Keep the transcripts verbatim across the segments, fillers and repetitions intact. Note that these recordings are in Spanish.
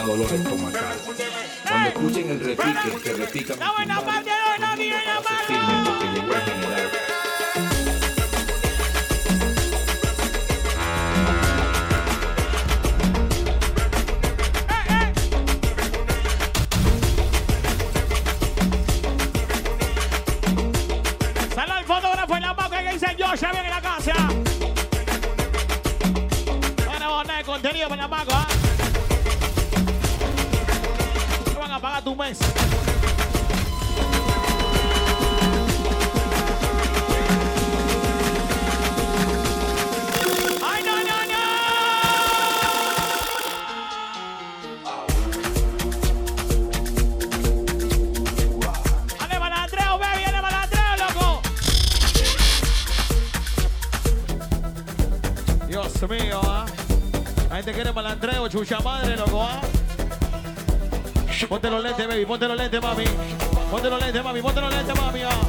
dolor estomacal. Cuando escuchen el repique, que repican ¡La buena parte de la vida, la parte! porque llegó el general. Sale el fotógrafo en la mano que dice yo, ya viene en la casa. Ahora vamos a tener contenido para la mano, ¿ah? Te van a pagar tu mes. ¡Ay, no, no, no! ¡Ale, malandreo, baby! ¡Ale, malandreo, loco! Dios mío, ¿ah? La gente quiere malandreo, chucha madre, loco, ¿ah? Ponte los lentes, baby, ponte los lentes, mami. Ponte los lentes, mami, ponte los lentes, mami. ¿Ah?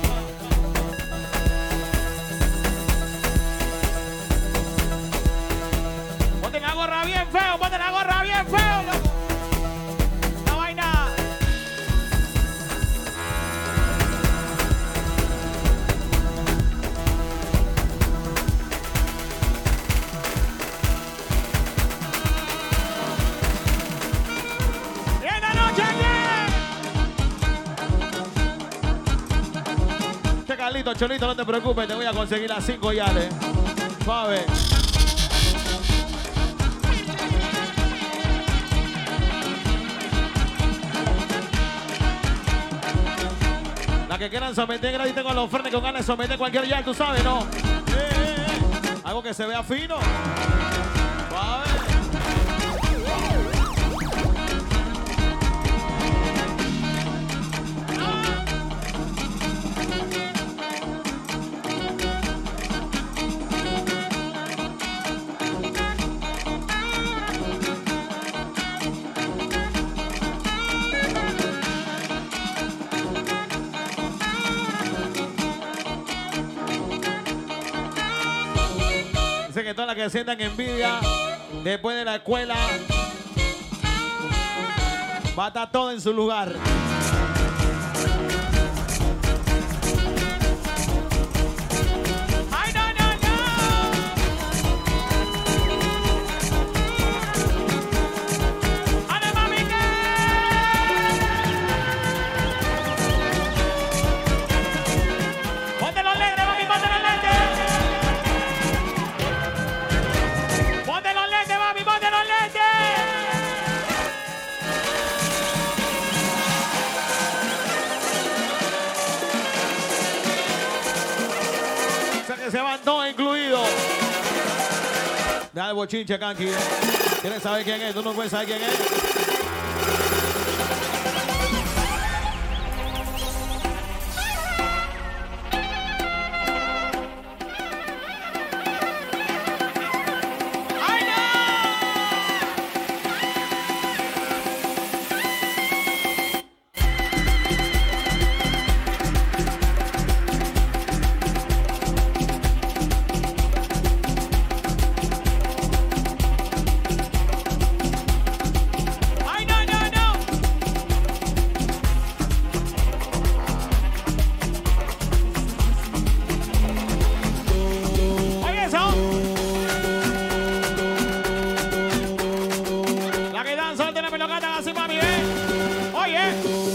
Ponte la gorra bien feo, ponte la gorra bien feo, loco. La vaina. ¡En la noche aquí! Che, Carlito, Cholito, no te preocupes, te voy a conseguir las cinco yales. Suave. La que quieran someter gratis, tengo los frenes con ganas de someter cualquier yal, tú sabes, ¿no? Eh, eh, eh. Algo que se vea fino. Suave. Dice que todas las que sientan envidia después de la escuela va a estar todo en su lugar. ¡Ay, no, no, no! ¡Ale, mami, que! ¡Ponte los lentes, mami, ponte los lentes! ¡Ponte los lentes, mami! ¡Ponte los lentes! O sea que se van todos incluidos. Deja el bochinche, Kanki. ¿Quieres saber quién es? ¿Tú no puedes saber quién es? ¡Ay, no, no, no! Oye, eso. La que dan suerte me lo cantan así, mami, ¿eh? Oye.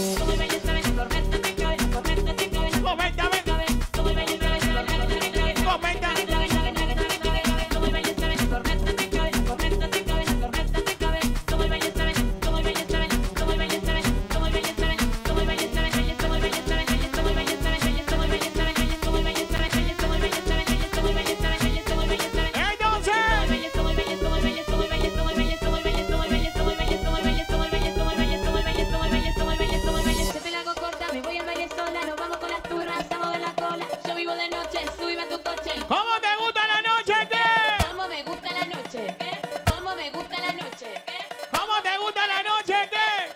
Comenta, ven. Comenta. Entonces.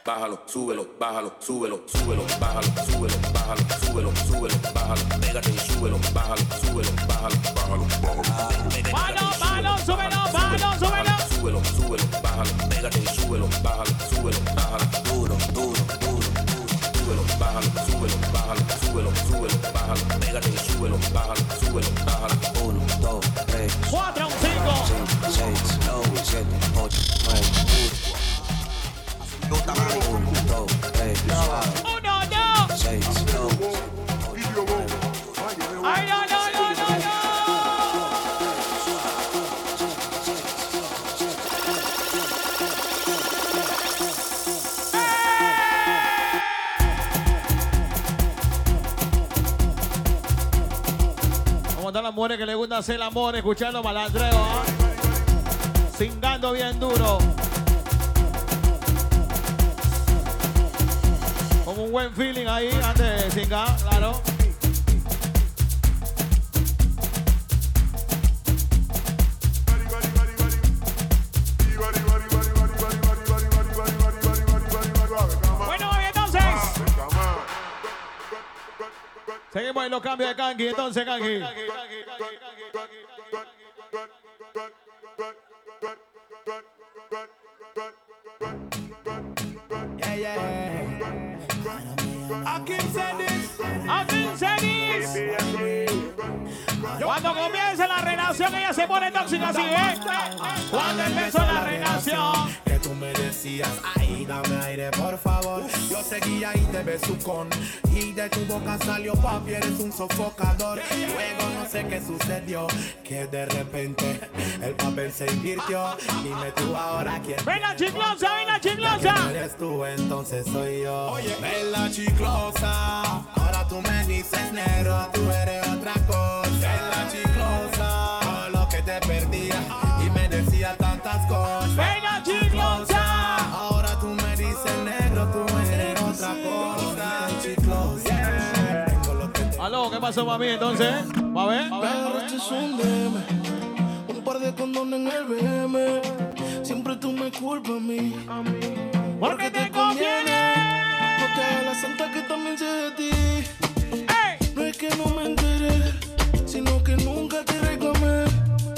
bájalo, súbelo, bájalo, súbelo, súbelo, bájalo, súbelo, bájalo, súbelo, súbelo, bájalo, pégate y súbelo, bájalo, súbelo, bájalo, bájalo, bájalo. Bájalo, bájalo, súbelo, bájalo, súbelo. Súbelo, súbelo, bájalo, pégate y súbelo, bájalo, súbelo, bájalo, duro, duro, duro, duro, súbelo, bájalo, súbelo, bájalo, súbelo, súbelo, bájalo, pégate y súbelo, bájalo, súbelo, bájalo. Uno, dos, tres, cuatro, cinco, seis, nueve, siete, ocho, nueve, uno, dos, tres, uno, dos. seis, nueve, Ay, no, no, no, no, no. Vamos a dar las mujeres que les gusta hacer el amor, escuchando malandreo, ¿ah? Cingando bien duro. Con un buen feeling ahí antes de cingar, claro. Bueno, y entonces seguimos en los cambios de Kangi, entonces Kangi. Yeah, yeah. I can say this. A quince Cuando comienza la relación, ella se pone tóxica así, ¿eh? Cuando empezó la relación. Que tú me decías, ay, dame aire, por favor. Yo seguía y te besucón. Y de tu boca salió papi, eres un sofocador. Luego no sé qué sucedió, que de repente el papel se invirtió. Dime tú ahora quién. ¡Ven la chiclosa, ven la Que chiclosa! no eres tú, entonces soy yo. Oye, ven la chiclosa. Ahora tú me dices negro, tú eres otra cosa. Ven la chiclosa. Todo lo que te perdía y me decía tantas cosas. ¡Ven la chiclosa! Ahora tú me dices negro, tú eres otra cosa. Chiclosa. Tengo lo que te... Aló, ¿qué pasó, mami? Entonces, ¿va a ver? ¿Va a ver? Pero este es un D M, un par de condones en el B M. Siempre tú me culpas a mí, Porque te conviene. no te hagas la santa que también sé de ti. ¡Ey! No es que no me enteré, sino que nunca te reclamé.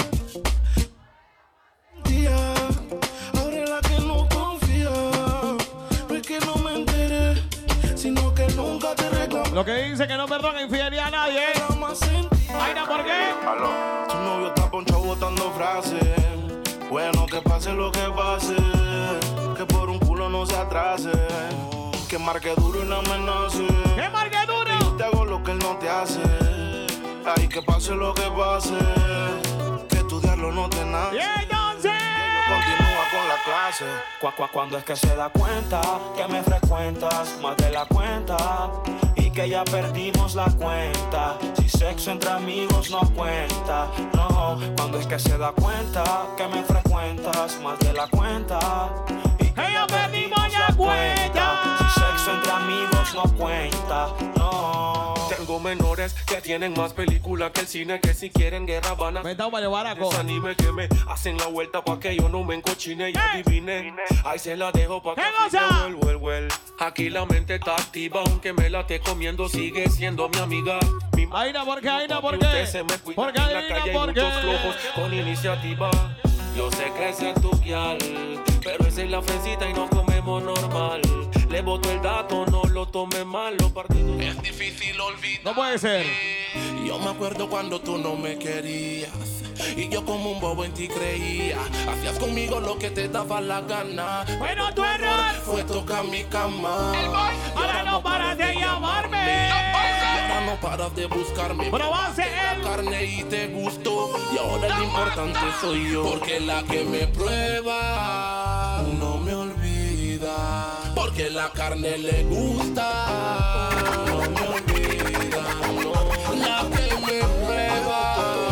Tía, ahora es la que no confía. No es que no me enteré, sino que nunca te reclamé. Lo que dice que no perdona infidelidad a nadie, ¿eh? Nada más sentí. Ay, no, ¿por qué? Tu novio está ponchado botando frases. Bueno, que pase lo que pase, que por un culo no se atrase, que marque duro y no amenace. ¡Qué marque duro! Yo te hago lo que él no te hace. Ay, que pase lo que pase, que estudiarlo no te Y nace. entonces, Continúa con la clase. Cu- cu- Cuando es que se da cuenta que me frecuentas más de la cuenta y que ya perdimos la cuenta. Si sexo entre amigos no cuenta, no. Cuando es que se da cuenta que me frecuentas más de la cuenta y que ya perdimos la cuenta. Si sexo entre amigos no cuenta, no. Tengo menores que tienen más película que el cine, que si quieren guerra van a Me está un vale baraco. desanime, que me hacen la vuelta pa' que yo no me encochine y ¡Ey! adivine. Ahí se la dejo pa' que ¿Qué así cosa? se vuel, vuel, vuel. Aquí la mente está activa, aunque me la esté comiendo, sigue siendo mi amiga. Mi Ahí no, ¿por qué? Ahí no, ¿por y qué? usted se me cuida, ¿Por qué? en la Ahí calle no, hay ¿por qué? muchos flojos con iniciativa. Yo sé que ese es tu guial, pero esa es la fresita y nos comemos normal. Le boto el dato, no lo tome mal, los partidos. Es difícil olvidar. No puede ser. Yo me acuerdo cuando tú no me querías y yo como un bobo en ti creía. Hacías conmigo lo que te daba la gana. Bueno, tu error. Fue tocar mi cama. Ahora no paras de llamarme. Ahora no paras de buscarme. Pero va a ser él. Carne y te gustó. Y ahora el importante soy yo. Porque la que me prueba no me olvida. Porque la carne le gusta. No me olvida. No. La que me prueba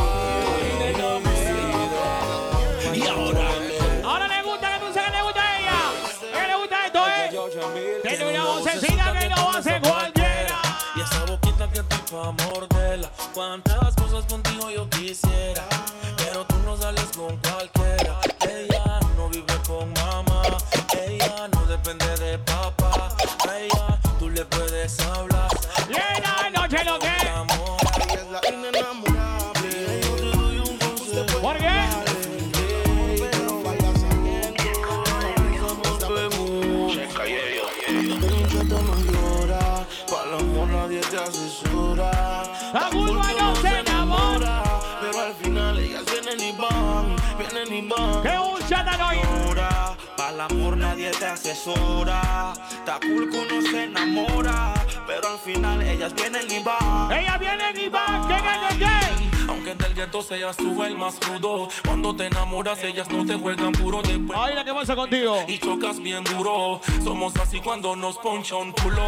no me olvida. Y ahora me Ahora le gusta que tú sabes que le gusta a ella. Que le gusta esto, ¿eh? Tiene una vocecita que no hace cualquiera. Y esa boquita que te pa' morderla. Cuántas cosas contigo yo quisiera, pero tú no sales con cualquiera. Ella no vive con mamá, ella no depende depende de papá. A ella tú le puedes hablar. Llena noche lo que. Ella es la inenamorable. Yo te doy un consejo. ¿Por qué? Pero vaya sabiendo. El chato no llora. Para el amor nadie te asesora. La culpa no se enamora. Pero al final ellas vienen y van. Vienen y van. Que un chata no llora. Para el amor nadie te asesora. Está cool que uno se enamora. Pero al final ellas vienen y van. Ellas vienen y van. ¿Qué gana qué? Aunque del gueto seas tú el más rudo, cuando te enamoras ellas no te juegan puro después. Ay, la que pasa contigo. Y chocas bien duro. Somos así cuando nos poncha un culo.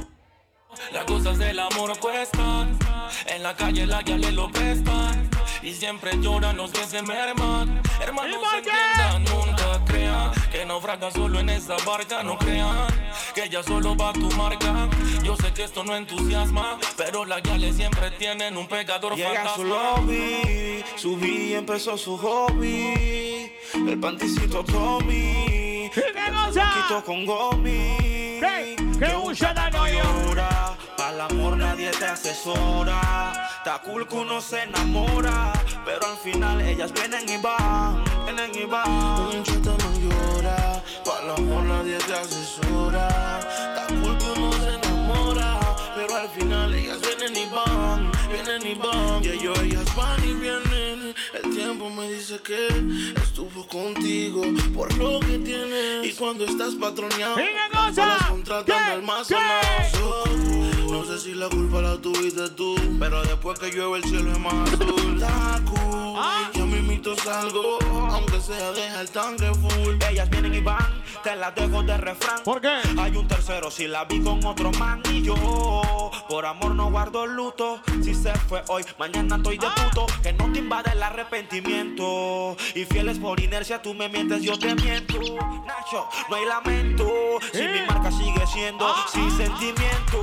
Las cosas del amor cuestan. En la calle la ya le lo prestan. Y siempre lloran los que se merman. Hermanos, se entiendan, nunca crean que naufraga solo en esa barca. No crean que ella solo va a tu marca. Yo sé que esto no entusiasma, pero las gales siempre tienen un pegador Llega a su fantasma. lobby, subí y empezó su hobby. El panticito Tommy. ¿Qué cosa? Quito con gomi. ¿Qué? Que un chata no llora. Para el amor nadie te asesora. Está cool que uno se enamora. Pero al final ellas vienen y van. Vienen y van. Un chata no llora. Para el amor nadie te asesora. Está cool que uno se enamora. Pero al final ellas vienen y van. Vienen y van. Y ellos, ellas van y vienen. El tiempo me dice que estuvo contigo por lo que tienes. Y cuando estás patroneado, las contratan al más sonado. No sé si la culpa la tuviste tú, pero después que llueve el cielo es más azul. Taku, ¿Ah? ya mismito salgo, aunque sea deja el tanque full. Ellas vienen y van, te las dejo de refrán. ¿Por qué? Hay un tercero si la vi con otro man. Y yo, por amor no guardo luto. Si se fue hoy, mañana estoy de puto. Que no te invade el arrepentimiento. Y fieles por inercia, tú me mientes, yo te miento. Nacho, no hay lamento. Si ¿Eh? mi marca sigue siendo Ah, sin ah, sentimiento.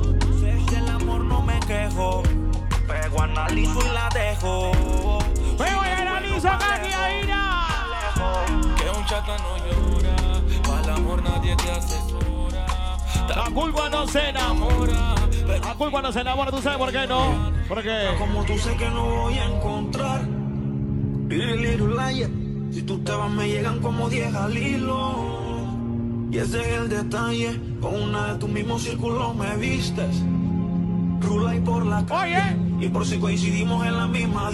Si el amor no me quejo, pego, analizo y la dejo. Pero y analizo aquí ahí na. Que un chata no llora. Para el amor nadie te asesora. La culpa no se enamora. La culpa no se enamora, ¿tú sabes por qué no? Porque Como tú sé que no voy a encontrar. Little, little liar. Si tú te vas me llegan como diez al hilo. Y ese es el detalle. Con una de tus mismos círculos me vistes. Rula y por la calle. Oye. Y por si coincidimos en la misma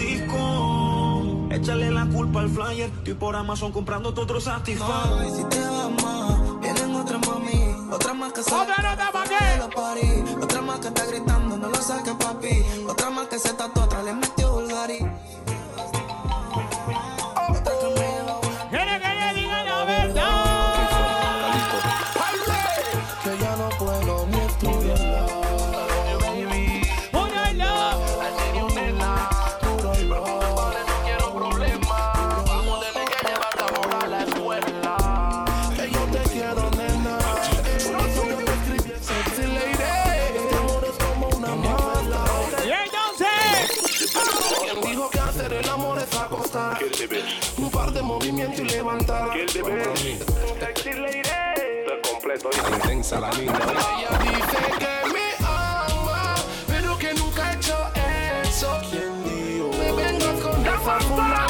disco. Échale la culpa al flyer. Estoy por Amazon comprando tu otro Satisfy. Y si te vas más, vienen otras mami. Otra más que ¿Otra sabe nota pa' qué? de la party. Otra más que está gritando, no lo saques papi. Otra más que se tatuó, otra le metió Bulgari. Otra que me lleva quiere que le diga la verdad. Que ya no puedo ni estudiarla. Una love. Puro love. No quiero problemas. Vamos de que me vas a borrar la escuela. Que yo te quiero, nena. Por eso yo te escribí sexy lady. Este amor es como una mala. Y entonces, ¿Quién dijo que hacer el amor es acostar? Un par de movimientos y levantar. Sexy lady. Intensa la linda. Ella dice que me ama, pero que nunca ha hecho eso. ¿Quién dijo? Me vengas con esa fulana.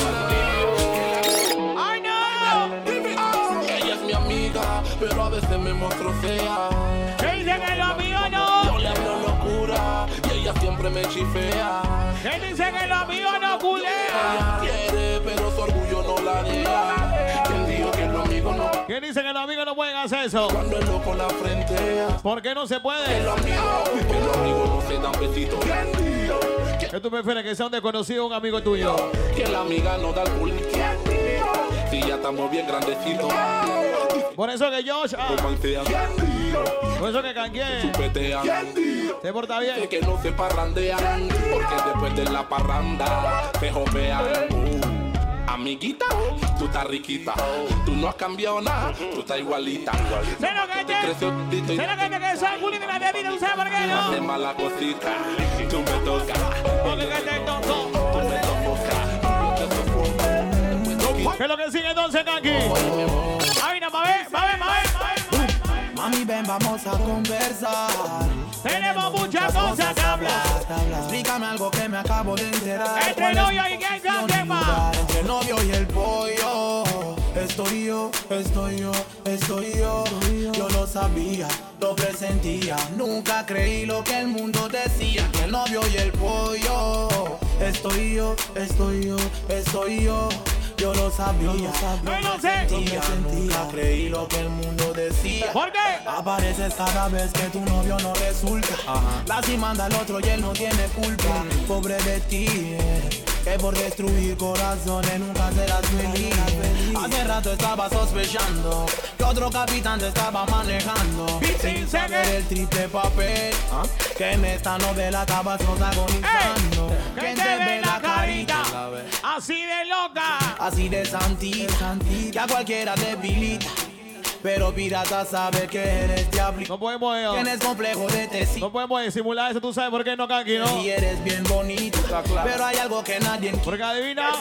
¡ay no! Ella es mi amiga, pero a veces me muestro fea. ¿Qué dice que lo mío Yo no? le hablo locura y ella siempre me chifea. ¿Qué dice que lo mío no culea? Ella quiere, pero su orgullo no la deja. ¿Quién dijo que los amigos no? ¿Quién dice que los amigos no pueden hacer eso? Cuando el loco la frentea. ¿Por qué no se Que puede? los amigos, que los amigos no se dan besitos. ¿Quién dijo? Que, ¿Qué tú prefieres, que sea un desconocido o un amigo tuyo? que la amiga no da el pulmón. ¿Quién dijo? Si ya estamos bien grandecitos. Por eso que Josh, ah, Romancean. ¿Quién dijo? por eso que Canguien Chupetean. ¿Quién dijo? se porta bien. Que no se parrandean, porque después de la parranda se jovean. Uh, amiguita, tú estás riquita, tú no has cambiado nada, tú estás igualita. Sé lo que te, Creció tito y sé lo que te que soy bullying de la bebida, ¿tú sabes por qué no? hace mala cosita. Tú me tocas, Porque que te tocó. tú me sofocas, yo te sofoco. ¿Qué es lo que sigue entonces, Kanki? Ahí nada, va a ver, va a ver, va a ver, va a ver. Mami, ven, vamos a conversar. Tenemos muchas cosas que hablar. Explícame algo que me acabo de enterar. Entre novio y qué gran tema. Entre el novio y el pollo. Estoy yo, estoy yo, estoy yo. Yo lo sabía, lo presentía. Nunca creí lo que el mundo decía. Entre el novio y el pollo. Estoy yo, estoy yo, estoy yo. Yo lo sabía, yo lo sé. sentía, nunca creí lo que el mundo decía. ¿Por qué? Apareces cada vez que tu novio no resulta. La si manda al otro y él no tiene culpa. Pobre de ti, eh, que por destruir corazones nunca serás feliz. Hace rato estaba sospechando que otro capitán te estaba manejando, sin saber el triple papel que en esta novela estabas protagonizando. Que te ve la carita así de loca, así de santita, que a cualquiera debilita. Pero pirata sabe que eres diablito. No podemos eh, Tienes complejo de tesito. No podemos disimular eso, tú sabes por qué no, Kanky, ¿no? Y eres bien bonito, claro. Pero hay algo que nadie porque adivina.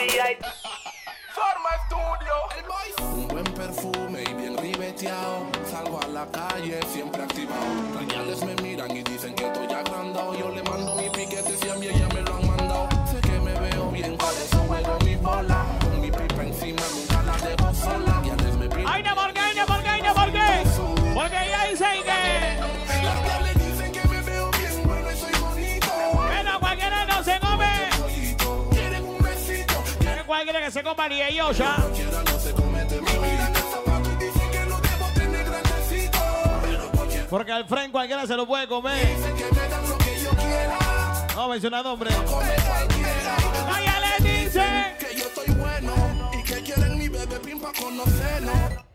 Forma Estudio. El boy. Un buen perfume y bien ribeteado. Salgo a la calle siempre activado. Reñales me miran y dicen que estoy agrandado. Yo le mando mi piquete si a mí ella me lo han mandado. Sé que me veo bien, por eso juego mi bola. Con mi pipa encima nunca la dejo sola. Ay, no, ¿por qué? No, ¿por qué? No, ¿por qué? Porque ella dice que las diablas dicen que me veo bien bueno y soy bonito. Pero cualquiera no se come. Quieren un besito. Quieren cualquiera que se coma ni ellos ya. Cualquiera no se comete. Me miran el zapato y dicen que no debo tener grandecito. Porque al frente cualquiera se lo puede comer. Dicen que me dan lo que yo quiera. No menciona nombre. Come cualquiera. Ella le dice que yo estoy bueno y que quieren mi bebé pin pa' conocerlo.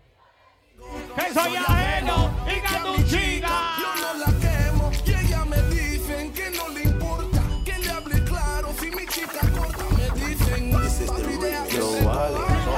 Que soy ajeno y que tu chica. Yo no la quemo y ella me dicen que no le importa que le hable claro si mi chica corta. Me dicen Yo vale,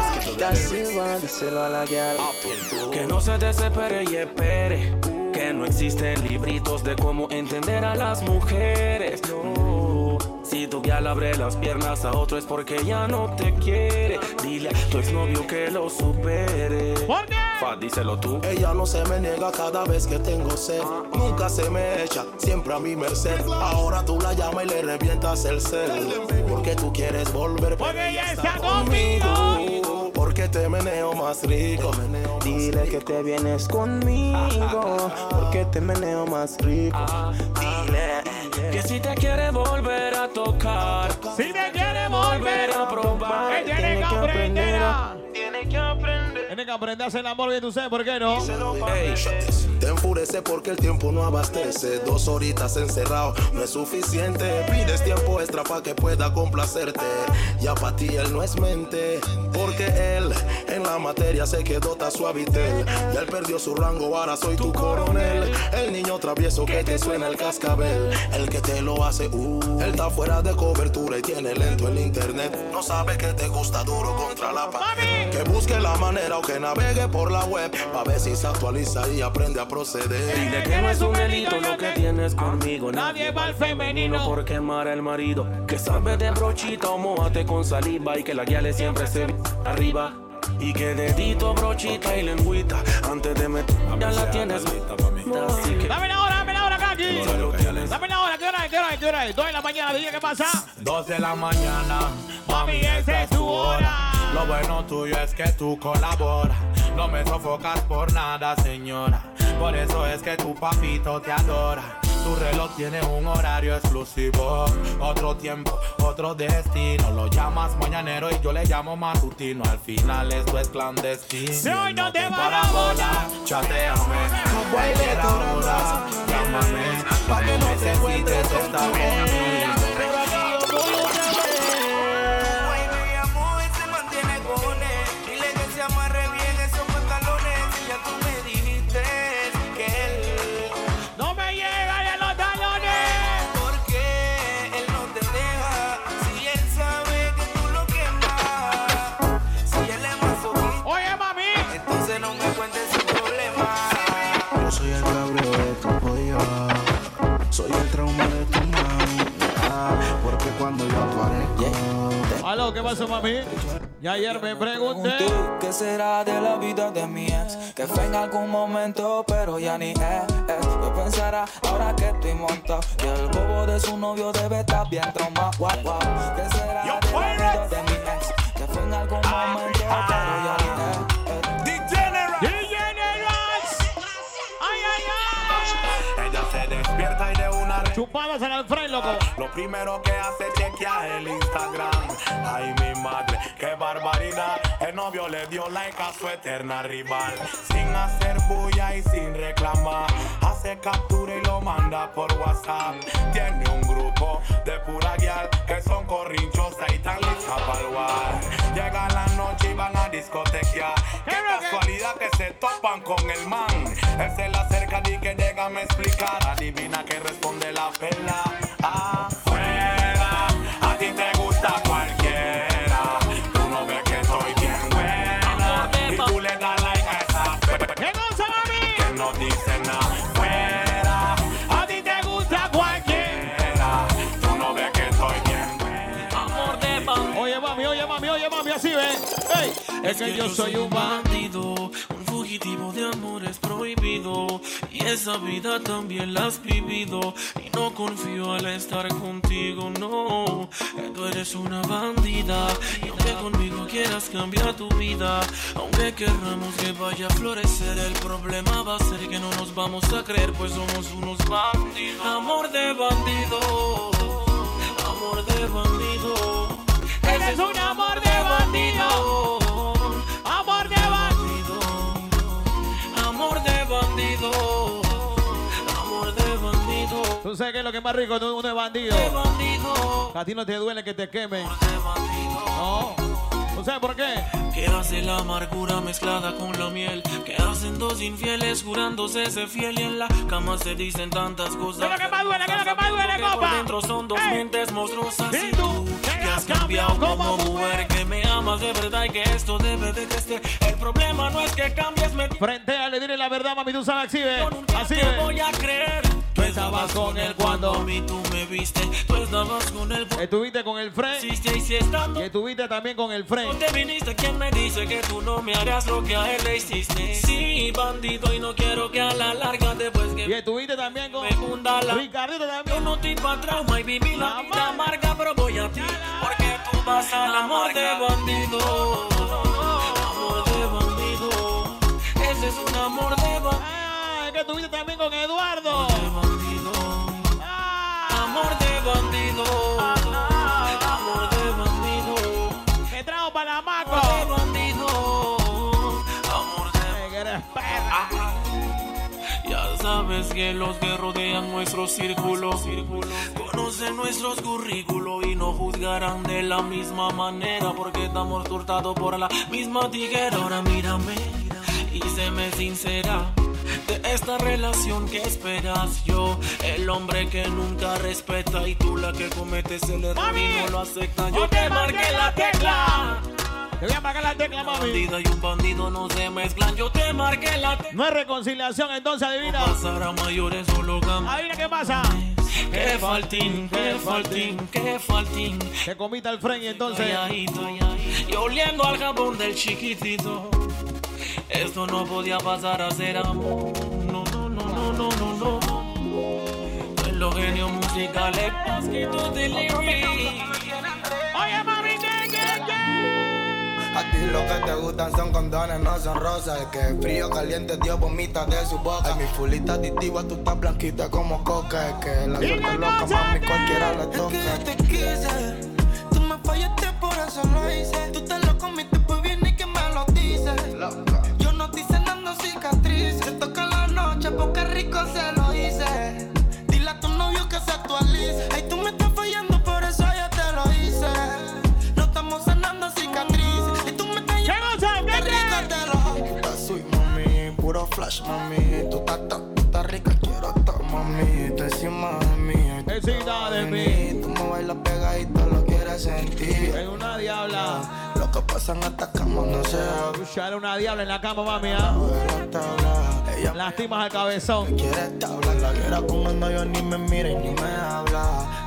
dáselo, díselo a la guial. Que no se desespere y espere. Que no existen libritos de cómo entender a las mujeres. No. Si tu guial abre las piernas a otro es porque ya no te quiere. Dile a tu exnovio que lo supere. ¿Por qué? Fa, díselo tú. Ella no se me niega cada vez que tengo sed. Nunca se me echa, siempre a mi merced. Ahora tú la llamas y le revientas el cel. Porque tú quieres volver. Porque ella está conmigo. Porque te meneo más rico. Dile que te vienes conmigo. Porque te meneo más rico. Dile que si te quiere volver a tocar, si te quiere volver a probar, que tiene que aprender a. Tiene que aprender. Tiene que aprender a hacer el amor bien, tú sabes por qué no. Hey, te enfurece porque el tiempo no abastece. Dos horitas encerrado no es suficiente. Pides tiempo extra para que pueda complacerte. Ya para ti él no es mente. Porque él en la materia se quedó tan suavitel. Ya él perdió su rango, ahora soy tu coronel. El niño travieso que te suena el cascabel. El que te lo hace, uh. Él está fuera de cobertura y tiene lento el internet. No sabe que te gusta duro contra la pared. Que busque la manera o que navegue por la web. Pa' ver si se actualiza y aprende a proceder. Dile que no es un delito lo que tienes conmigo. Nadie va al femenino por quemar al marido. Que sabe de brochita o mójate con saliva. Y que la guiale siempre se ve arriba. Y que dedito, brochita y lengüita. Antes de meter ya la tienes. Así que dame la hora, dame la hora, Kanky. Dame la hora, ¿qué hora es? ¿Qué hora es? ¿Qué hora es? Dos de la mañana, dije, ¿qué pasa? Dos de la mañana. Mami, esa es tu hora. Lo bueno tuyo es que tú colaboras. No me sofocas por nada, señora. Por eso es que tu papito te adora. Tu reloj tiene un horario exclusivo. Otro tiempo, otro destino. Lo llamas mañanero y yo le llamo matutino. Al final esto es clandestino. Si hoy no te tengo va la bola, chateame. Cualquier hora, llámame. Pa' que no necesites esta vez. Soy el trauma de tu mami, ah, porque cuando yo aparezco yeah. Aló, ¿qué pasó, mami? Ya ayer me pregunté ¿qué será de la vida de mi ex? que fue en algún momento, pero ya ni es. ¿Qué pensará ahora que estoy montado? Y el bobo de su novio debe estar bien traumado. Wow, wow. ¿Qué será del marido de mi ex? Que fue en algún momento, pero ya ni es. Despierta y de una red. Chupadas en el frente, loco. Lo primero que hace chequear el Instagram. Ay, mi madre, qué barbaridad. El novio le dio like a su eterna rival. Sin hacer bulla y sin reclamar. Hace captura y lo manda por WhatsApp. Tiene un grupo de pura guial que son corrinchosas y tan listas para el war. Llega la noche y van a discotequear. Qué casualidad que se topan con el man. Él se le acerca y que déjame explicar. Adivina que responde la pela. Afuera, a ti te gusta cualquiera. Tú no ves que estoy bien buena. Y tú le das like a esa pela. ¿Qué cosa, mami? Que no dice nada. Fuera, a ti te gusta cualquiera. Tú no ves que estoy bien buena. Amor de bandido. Oye, mami, oye, mami, oye, mami, así ven. Ey, es que yo soy un bandido. Un fugitivo de amores prohibido. Y esa vida también la has vivido. Y no confío al estar contigo, no. Tú eres una bandida. Y aunque conmigo quieras cambiar tu vida, aunque querramos que vaya a florecer, el problema va a ser que no nos vamos a creer, pues somos unos bandidos. Amor de bandido. Amor de bandido. Ese es un amor de bandido. Amor de bandido. Amor de bandido. Amor de bandido. Tú sabes que es lo que es más rico de uno es bandido. De bandido. A ti no te duele que te quemen. Amor de bandido. No. ¿Tú sabes por qué? ¿Qué hace la amargura mezclada con la miel? ¿Qué hacen dos infieles jurándose ser fiel? Y en la cama se dicen tantas cosas. ¿Qué es lo que más duele? ¿Qué es lo que más duele, Por copa? dentro son dos Ey. mentes monstruosas. ¿Y tú? Que has cambiado como mujer, que me amas de verdad y que esto debe de crecer. El problema no es que cambies, me Frente a le diré la verdad, mami, tú sabes, así ve. yo nunca Así te ve. voy a creer. Tú estabas con él cuando a mí tú me viste. Tú estabas con él cuando Estuviste con el friend hiciste y si estando y estuviste también con el no friend. te viniste, ¿quién me dice que tú no me harás lo que a él le hiciste? Sí, bandido, y no quiero que a la larga después Y que estuviste también con me hunda la... Ricardito Yo también. no te iba a trauma y viví la vida amarga, pero voy a ti, porque tú vas al amor de bandido. Amor de bandido. Ese es un amor de bandido. Ah, es que estuviste también con Eduardo. De bandido. Ah, Amor de bandido. Amor de bandido. me trajo para la Amor de maco. bandido. Amor de Eh, que eres perra. Ya sabes que los que rodean nuestro círculo conocen nuestros currículos y no juzgarán de la misma manera porque estamos cortados por la misma tijera. Ahora mírame y séme sincera. De esta relación que esperas yo, el hombre que nunca respeta y tú la que cometes el error y no lo acepta. Yo te marqué la tecla. Te voy a marcar la tecla, mami. Bandida y un bandido no se mezclan. Yo te marqué la tecla. No hay reconciliación, entonces adivina. Pasar a mayores solo gamas. Adivina qué pasa. Qué faltín, qué faltín, qué faltín. Te comita el friend y entonces. Calladito, y oliendo al jabón del chiquitito. Esto no podía pasar a ser amor. No, no, no, no, no, no, no. En los genios musicales, Pasquito Delivery. Oye, mami, ¿qué, qué, qué? A ti lo que te gustan son condones, no son rosas. El que es frío, caliente, Dios vomita de su boca. Ay, mi fulita adictiva, tú estás blanquita como coca. Es que la suerte loca, mami, cualquiera la toca. Es que yo te quise, tú me fallaste, por eso lo hice. Tú te lo comiste, pues bien y que me lo dices. Loca. Yo no estoy cenando cicatrices. Te toca la noche porque rico se lo hice. Dile a tu novio que se actualice. Ay, tú me estás fallando, por eso yo te lo hice. No estamos cenando cicatrices. Y tú me estás llamando, qué rico te lo. Estás sweet, mami, puro flash, mami. Tú estás, tú estás rica, quiero todo, mami. Tú encima de mí. Encima de mí. Tú me bailas pegadito, lo quieres sentir. Es una diabla. Lo que pasa en esta cama no se habla. Escuchar una diabla en la cama, mami, ¿ah? Ella Lastimas al cabezón. quiere tabla, la guerra cuando yo ni me mira y ni me habla.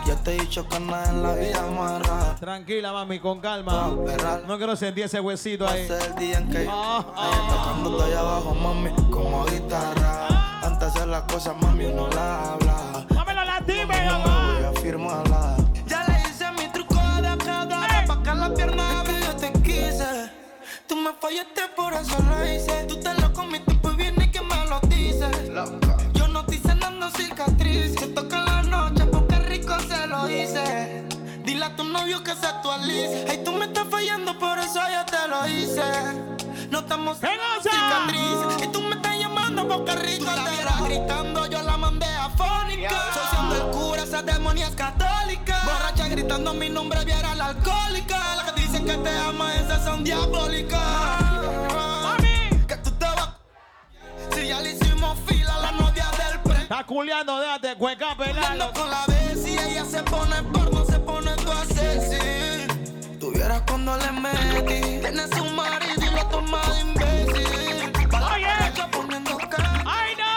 Ya te he dicho que nada en la vida amarra. Tranquila, mami, con calma. No quiero sentir ese huesito ahí. Ese es el día en que ah, ah, tocándote allá abajo, mami, como guitarra. Antes de hacer las cosas, mami, uno la habla. ¡Dámelo la tibia, voy a firmarla. Ya le hice mi truco de acá, pa' que la pierna abre. Yo te quise, tú me fallaste, por eso lo hice. Tú te lo comiste, pues viene que me lo dices. Loca. Yo no estoy sanando cicatriz. Se toca en la noche porque rico se lo hice. Dile a tu novio que se actualice. Ay, tú me estás fallando, por eso yo te lo hice. No estamos sanando cicatriz. Y tú me estás llamando porque rico te era gritando. Yo la mandé afónica. Soy siendo el cura, esa demonia es católica. Borracha gritando mi nombre, viera la alcohólica. Las que dicen que te aman, esas son diabólicas. Mami, que tú te vas. Si ya le hicimos fila a la novia del pre. Está culiando, déjate, cueca pelado. Con la vez y ella se pone porno, se pone toda sexy. Tuvieras cuando le metí. Tienes un marido y lo toma de imbécil. Oye, poniendo cara. ¡Ay, no!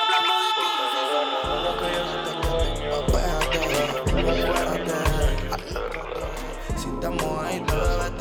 Si estamos ahí, te bebé,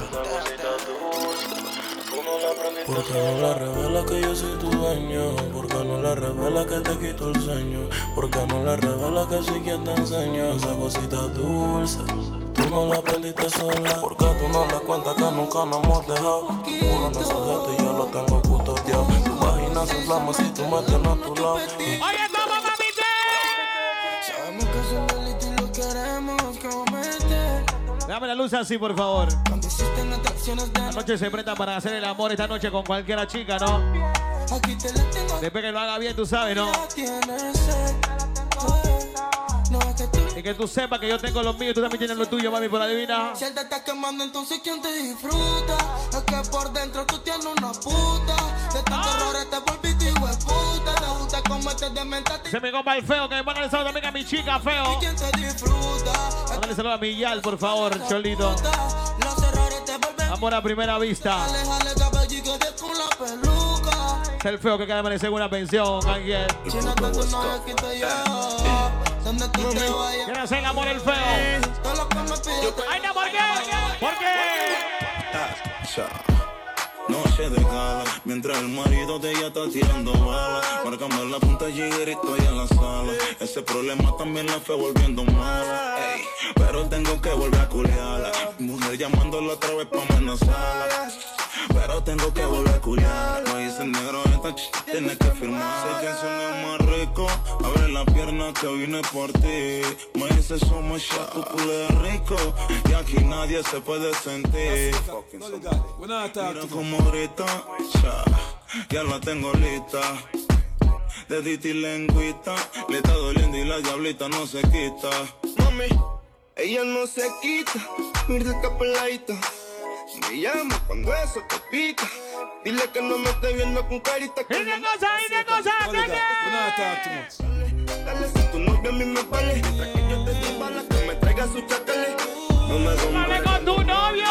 ¿Por qué no le revela que yo soy tu dueño? ¿Por qué no le revela que te quito el sueño? ¿Por qué no le revela que soy quien te enseño esa cosita dulce? Tú no la aprendiste sola. ¿Por qué tú no le cuentas que nunca nos hemos dejado? Uno no se deja y yo lo tengo custodiado. Tu vagina se inflama si tú me tienes a tu lado. ¡Oye, toma, mamita! Sabemos que es un delito y lo queremos cometer. Dame la luz así, por favor. Cuando existen atracciones de La noche se presta para hacer el amor esta noche con cualquiera chica, ¿no? aquí te la tengo. Después que lo haga bien, tú sabes, ¿no? Tienes sed. No es que tú. Y que tú sepas que yo tengo los míos y tú también tienes lo tuyo, mami, por adivina. Si él te está quemando, entonces ¿quién te disfruta? Es que por dentro tú tienes una puta. De tantos errores te volviste hijo de puta. Te gusta comerte de mente. Se me compa el feo, que me manda el saludo también a mi chica, feo. ¿Y quién te disfruta? Mándale saludo a mi Yal, por favor, Cholito. Los errores te vuelven. Amor a primera vista. Alejale cabello de con la peluca. Es el feo que cada amanecer en una pensión, alguien. Si no te tu novio, aquí estoy yo. Donde tú te vayas. Quiere hacer el amor el feo. Todo lo que me pides. Ay, no, ¿por qué? ¿Por qué? Noche de gala, mientras el marido de ella está tirando balas. Márcame la punta y estoy en la sala. Ese problema también la fue volviendo mala. Ey, pero tengo que volver a culiarla. Mujer llamándola otra vez pa' amenazarla. Pero tengo que volver a culiarla. Me dice negro, esta ch tienes que firmar. Sé que suena más rico. Abre la pierna que vine por ti. Me dice somos ya tu culé rico. Y aquí nadie se puede sentir. Mira como grita, cha, ya la tengo lista. Dedita y lengüita, le está doliendo y la diablita no se quita. Mami, ella no se quita, mira esta peladita. Me llama cuando eso te pica. Dile que no me esté viendo con carita. ¡Y de cosa, y de cosa! Dale, si tu novio a mí me vale. Tras que yo te dé bala, que me traiga su chacale. No me ¡Dale con tu novio!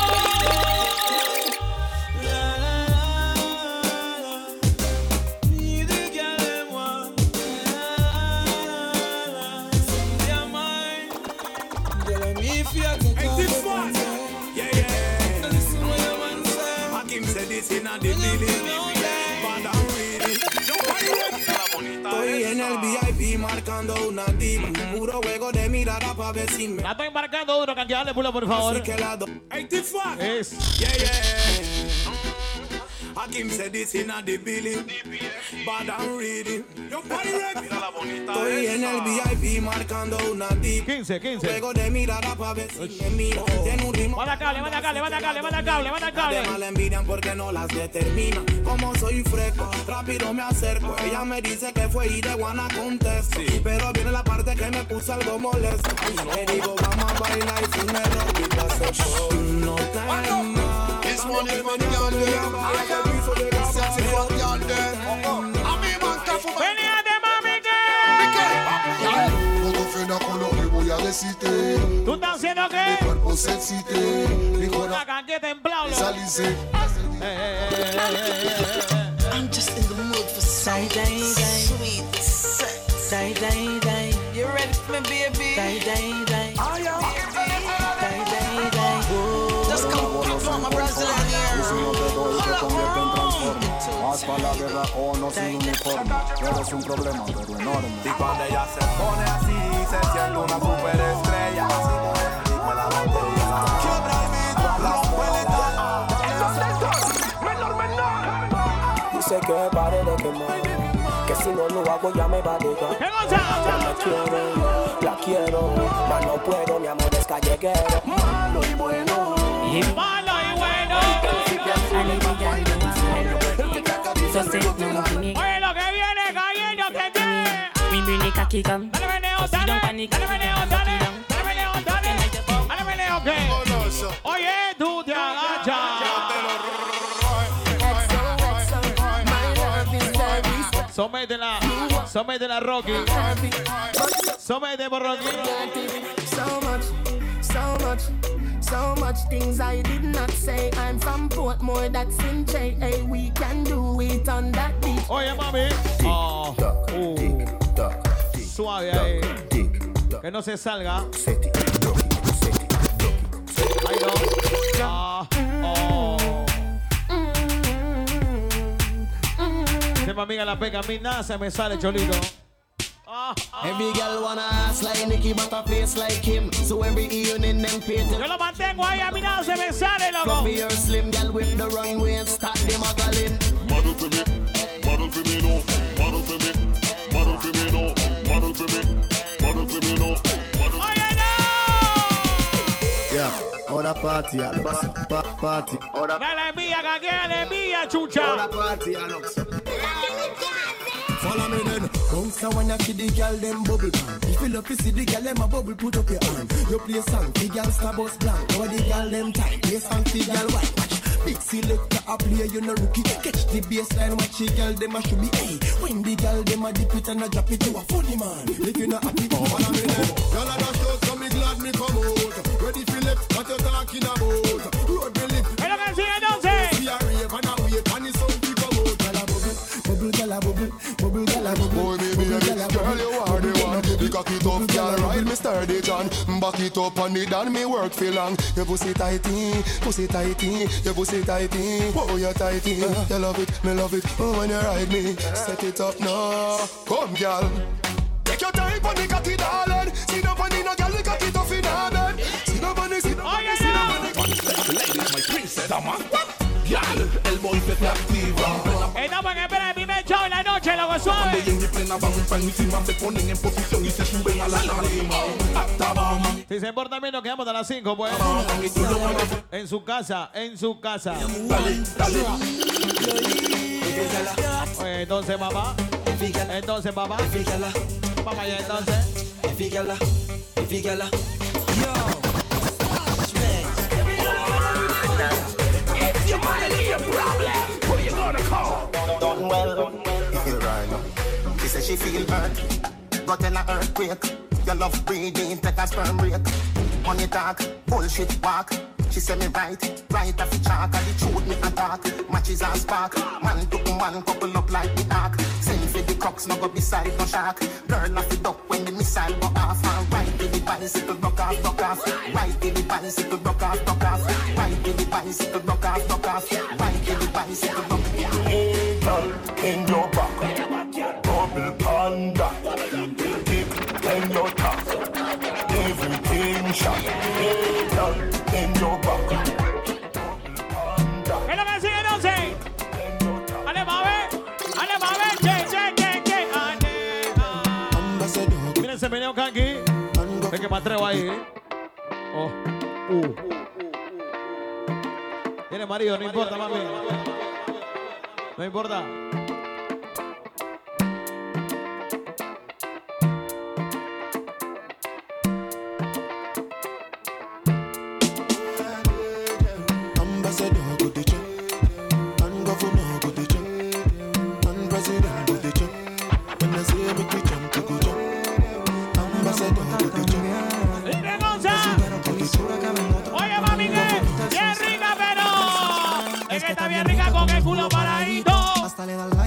Estoy en el V I P marcando una diva. Puro juego de mirada pa' ver si me. La estoy embarcando duro, canjearle pulo, por favor. Así que la do- Es. Yeah, yeah. Hakim said this in a the Billy. Bad and ready. Estoy en el V I P marcando una diva. quince, quince. Juego de mirada pa' ver si me mira. Tiene un ritmo. Manda cable, manda cable, manda cable, manda cable, manda cable. Además la envidian porque no las determina. Como soy fresco, rápido me acerco. Ella me dice que fue y de guana contesto. Pero viene la parte que me puso algo molesto. Le digo vamos a bailar y sin error quita ese show. No te más. This one is for the girl there. Sexy fuck girl there. A mi man careful. ¡Veníate, mami, Todo fenómeno le voy a decirte. ¿Tú estás haciendo qué? Mi cuerpo se excite. Mi Una corazón canqueta en blau. salice. I'm just in the mood for some sweet sex. Die, die, die. You ready for me, baby. Die, die, die. Die, die, die. Just come pick up my Brazilian here. Más para la guerra o no sin uniforme. Eres un problema, pero enorme. Y cuando ella se pone así, se siente una superestrella. Así con la botella. Dice que pare de quemar, que si no lo hago ya me va a dejar. Ya me quiero, la quiero, mas no puedo, mi amor es callejero. Malo y bueno. Y malo y bueno. Oye, lo que viene cayendo que viene. Mi brinica kikam. Dale meneo, dale. Dale meneo, dale. Dale meneo, dale. Dale meneo, ¿qué? Oye, tú te agachas. Sométela, sométela, Rocky. Sométela, Rocky. So much, so much, so much things I did not say. I'm from Portmore, that's in J A. We can do it on that beat. Oye, mami. Oh, uh, suave ahí. Que no se salga. Ahí no. Ah, oh. Mi amiga la pega, a mí nada se me sale, cholito. Ah, ah. Every girl wanna ass like Nicky, but a face like him. So every evening them paint. Yo lo mantengo ahí, a mí nada se me sale, loco. From your slim girl with the runway and start them a calling. Model for me, model for me, no. Model for me, model for me, no. Model for me, model for me, no. Oye, no. Yeah, ahora party, Alex. Pa party, ahora. Dale mía, caguéale mía, chucha. Ahora party, Alex. Follow me then. Come so when I see the girl them bubble pan. If you love to see the girl them a bubble, put up your hand. You play song, the girl star bus blank. Or the girl them tight, play song, the girl white. Watch, big selector a play, you no rookie. Catch the baseline, watch the girl them a should be. Hey, when the girl them a dip it and a drop it, you a funny man. If you not happy, follow me then. Girl a dash out, so me glad me come out. Ready for left, what you talking about? Road me live. Hey, look and see it, don't say. We are rave and a wait, and it's something come out. Girl a bubble, bubble, girl a bubble. Boy, baby, a this girl you are the one. You cock it up, girl, ride me sturdy John. Back it up on it and me work for long. Your pussy tighty, pussy tighty, your pussy tighty. Oh, you tighty, you love it, me love it. Oh, when you ride me, set it up now. Come, girl, take your time on the cocky, darling. See no funny, no girl, you cock it up in her bed. See no funny, see no funny, see no funny. Ladies, my princess, dama. Girl, el golpe te activa. Estamos en espera del primer show en la noche, loco, suave. Cuando en mi plena van para encima, se ponen en posición y se suben a la tarima. Si se porta bien, nos quedamos a las cinco, pues. En su casa, en su casa. Dale, dale. Oye, entonces, papá. Entonces, papá. Vamos allá, entonces. Your money, your problem. Who you gonna call? Done well. Here I know. She said she feel hurt. Got in a earthquake. Your love breathing, take a sperm break. Money talk, bullshit walk. She said me right, right off the chalk. And the truth me attack. Matches and spark. Man to man couple up like the ark. Send for the crooks, no go beside no shark. Girl off the duck when the missile go off. And right to the bicycle, rock off, rock off. Right to the bicycle, rock off, rock off. Right to the bicycle, rock off, rock off. Right to the bicycle, rock off. Hey, girl, in your back. Double panda. Dip in your top. Everything shot. Hey, girl, in your back. ¿Qué es lo que sigue, no sé? Ale, mame. Ale, mame. Che, che, che, che. Ale, miren ese meneo aquí. Es que me atrevo ahí. Oh. Uh. Tiene marido, no importa, mami. No importa. Ambassador go the check, and governor go the check, and president go the check. When I say make we jump, we go jump. Ambassador go the check. Oye, mami, que bien rica, pero es que está bien rica con el culo paradito. Hasta le da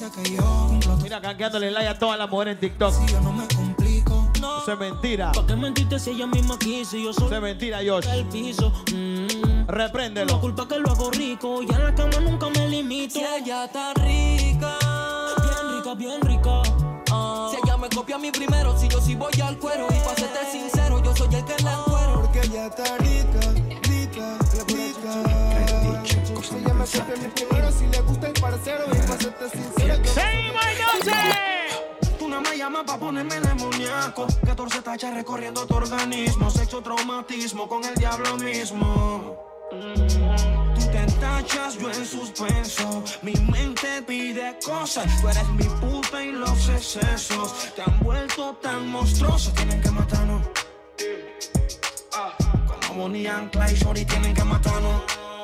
que yo cumplo. Mira, canqueándole like a todas las mujeres en TikTok. Si yo no me complico. No. Eso es mentira. ¿Para qué mentiste si ella misma quiso? Yo soy Eso es mentira, Josh. el piso. Mm. Repréndelo. La culpa que lo hago rico. Ya en la cama nunca me limito. Si ella está rica, bien rica, bien rica. Uh. Si ella me copia a mí primero, si yo sí voy al cuero. Y para serte sincero, yo soy el que la encuero. Porque ella está rica, rica, rica. Si ella me copia a mí primero, si le gusta el parcero. Y para serte sincero, yo ¡Seguimos entonces! Tú no me llamas pa' ponerme demoníaco. catorce tachas recorriendo tu organismo. Sexo, traumatismo con el diablo mismo. Mm. Tú te tachas, yo en suspenso. Mi mente pide cosas. Tú eres mi puta y los excesos te han vuelto tan monstruoso. Tienen que matarnos. Como Bonnie and Clyde, shorty, tienen que matarnos.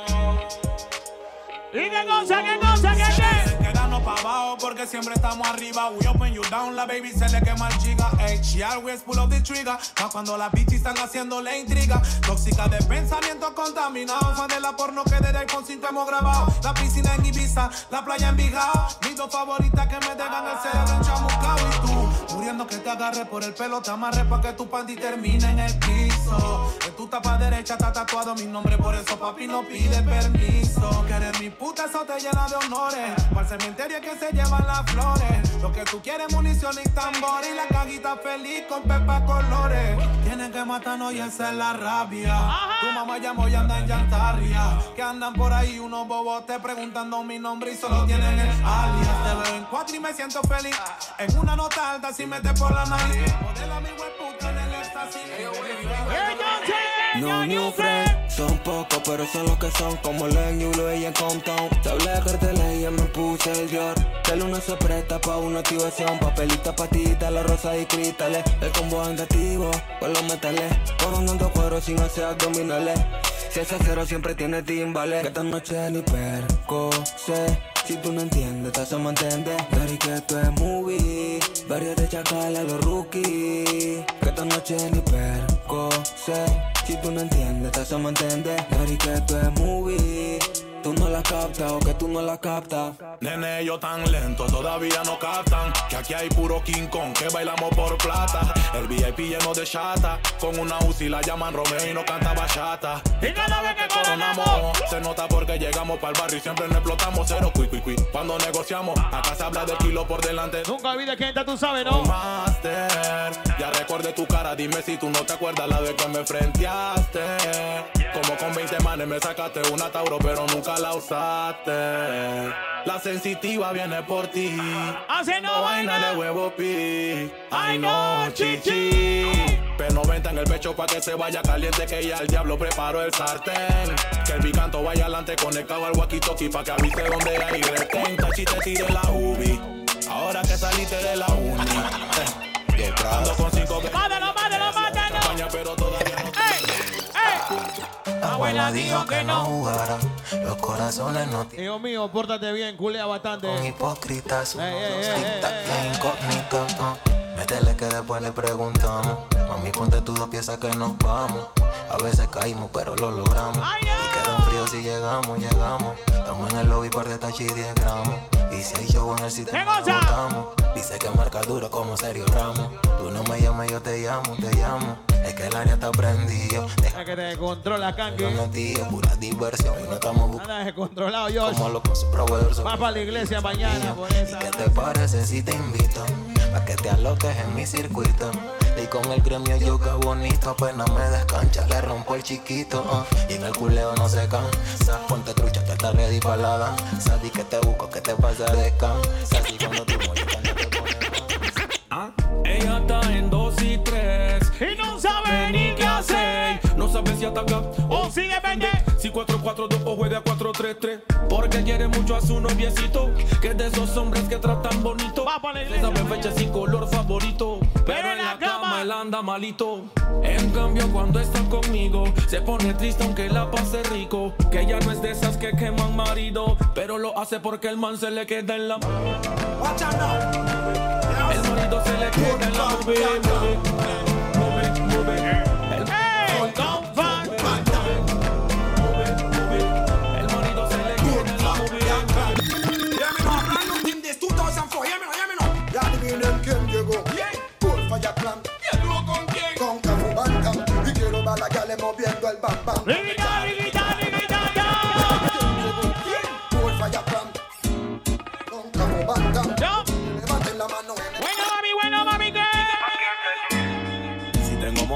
¿Y qué cosa, qué cosa, qué qué? Quedarnos pa' abajo porque siempre estamos arriba. We open you down, la baby se le quema el chica. Ey, she always pull up the trigger. Pa' cuando las bitches están haciendo la intriga. Tóxica de pensamientos contaminados. Fan de la porno que desde iPhone cinco hemos grabado. La piscina en Ibiza, la playa en Bijao. Mis dos favoritas que me dejan el cerebro enchamucado. Y tú, muriendo que te agarre por el pelo. Te amarre pa' que tu panty termine en el piso. En tu tapa derecha está tatuado mi nombre. Por eso papi no pide permiso. Que eres mi puta, eso te llena de honores. Para el cementerio que se llevan las flores. Lo que tú quieres, munición y tambores. Y la cajita feliz con pepa colores. Tienen que matarnos y esa es la rabia. Tu mamá llamó y anda en llantarria. Que andan por ahí unos bobotes preguntando mi nombre y solo tienen el alias. Te veo en cuatro y me siento feliz. En una nota alta si metes por la nariz. Modelo mi hueputa en el éxtasis. No new friend, son pocos pero son los que son. Como Len, Yulo y en Compton. Te hablé de carteles y ya me puse el Dior. El uno se presta pa' una activación. Papelita, patita, la rosa y cristales. El combo andativo con los metales. Coronando cuero sin hacer abdominales. Si ese cero siempre tiene timbales. Que esta noche ni perco sé. Si tú no entiendes, te hace mantente. Dari que esto es movie. Varios de chacal a los rookies. Que esta noche ni perco sé. Si tú no entiendes, te hace mantente. Dari que esto es movie. Tú no la captas o que tú no la captas. Nene, yo tan lento, todavía no captan. Que aquí hay puro King Kong, que bailamos por plata. El V I P lleno de chata. Con una U C I la llaman Romeo y no canta bachata. Y cada vez que coronamos, se nota porque llegamos pa'l barrio y siempre nos explotamos. Cero cui cui cui. Cuando negociamos, acá se habla de kilo por delante. Nunca olvides quién está, tú sabes, ¿no? Master, ya recuerde tu cara, dime si tú no te acuerdas la vez que me frenteaste. Como con veinte manes me sacaste una Tauro, pero nunca la usaste. La sensitiva viene por ti. Hace no vaina de huevo pi. Ay no, chichi. P noventa en el pecho pa' que se vaya caliente. Que ya el diablo preparó el sartén. Que el picanto vaya adelante conectado al walkie-talkie pa' que avise donde hay retén. Tachi te tire la ubi. Ahora que saliste de la uni. Eh, ando con cinco que... Mátalo, mátalo, mátalo. Campaña, pero todavía no... Abuela dijo que no jugara, los corazones no tienen. Hijo mío, pórtate bien, culea bastante. Con hipócritas, ey, ey, ey, ey, incógnita. Uh. Métele que después le preguntamos. Mami, ponte tus dos piezas que nos vamos. A veces caímos, pero lo logramos. Y quedan fríos si llegamos, llegamos. Estamos en el lobby por de tachi diez gramos. Y si hay show en el sitio, nos botamos. Dice que marca duro como Sergio Ramos. Tú no me llamas, yo te llamo, te llamo. Es que el área está prendido. Deja que te controla, Kanki. No tío, pura diversión y no estamos buscando. Nada descontrolado, Josh. Como lo con su proveedor. Va para la iglesia mañana por esa. ¿Y qué te parece si te invito? Pa' que te aloques en mi circuito. Y con el gremio yuca bonito. Apenas me descancha, le rompo el chiquito. Uh. Y en el culeo no se cansa. Ponte trucha que está ready pa' la danza. Di que te busco, que te pasa de cansa. Así cuando tú molestas no te pones ¿Ah? Ella está en dos y tres y no sabe ni qué hacer. No sabe si ataca o si depende. Si cuatro cuatro dos o juega cuatro tres tres. Porque quiere mucho a su noviecito. Que es de esos hombres que tratan bonito. Va para la Se iglesia. sabe fecha sin color favorito. Pero, Pero en la cama, cama él anda malito. En cambio cuando está conmigo se pone triste aunque la pase rico. Que ella no es de esas que queman marido. Pero lo hace porque el man se le queda en la... El marido se le queda en la movie, movie, movie, movie. Hey, come back. El marido se le queda en la movie. Yeah, me know brand new thing this two thousand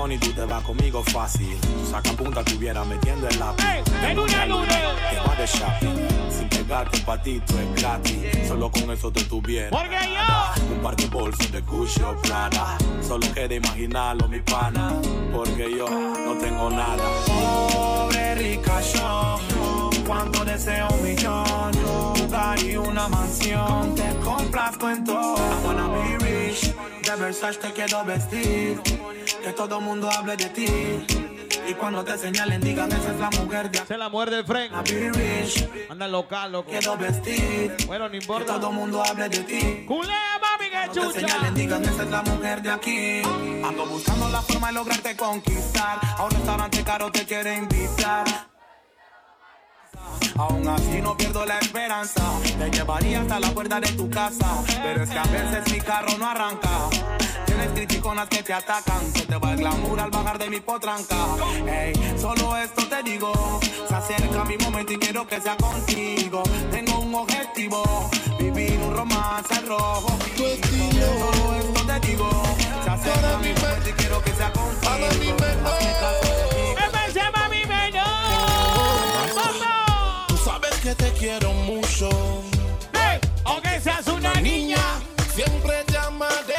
y tú te vas conmigo fácil. Saca punta, tuviera metiendo el lápiz. En una luna te vas de shopping. Sin pegarte un patito es gratis. Solo con eso te tuviera. Porque yo un par de bolsos de Gucci o Prada. Solo queda imaginarlo, mi pana. Porque yo no tengo nada. Pobre rica yo, cuando deseo un millón, lugar y una mansión, te complazco en todo. I wanna be rich, de Versace te quiero vestir, que todo mundo hable de ti. Y cuando te señalen digan esa es la mujer de esa es la mujer del friend. Anda local, loco. Quiero vestir. Bueno, no importa. Que todo mundo hable de ti. Culea, mami, que chucha. Cuando te señalen digan esa es la mujer de aquí. Ando buscando la forma de lograrte conquistar. A un restaurante caro te quiere invitar. Aún así no pierdo la esperanza. Te llevaría hasta la puerta de tu casa. Pero es que a veces mi carro no arranca. Tienes criticonas que te atacan. Se te va el glamour al bajar de mi potranca. Ey, solo esto te digo. Se acerca mi momento y quiero que sea contigo. Tengo un objetivo, vivir un romance rojo. Tu estilo. Solo esto te digo. Se acerca mi momento y quiero que sea contigo. Para mí que te quiero mucho. Hey, aunque seas una niña, siempre te amaré.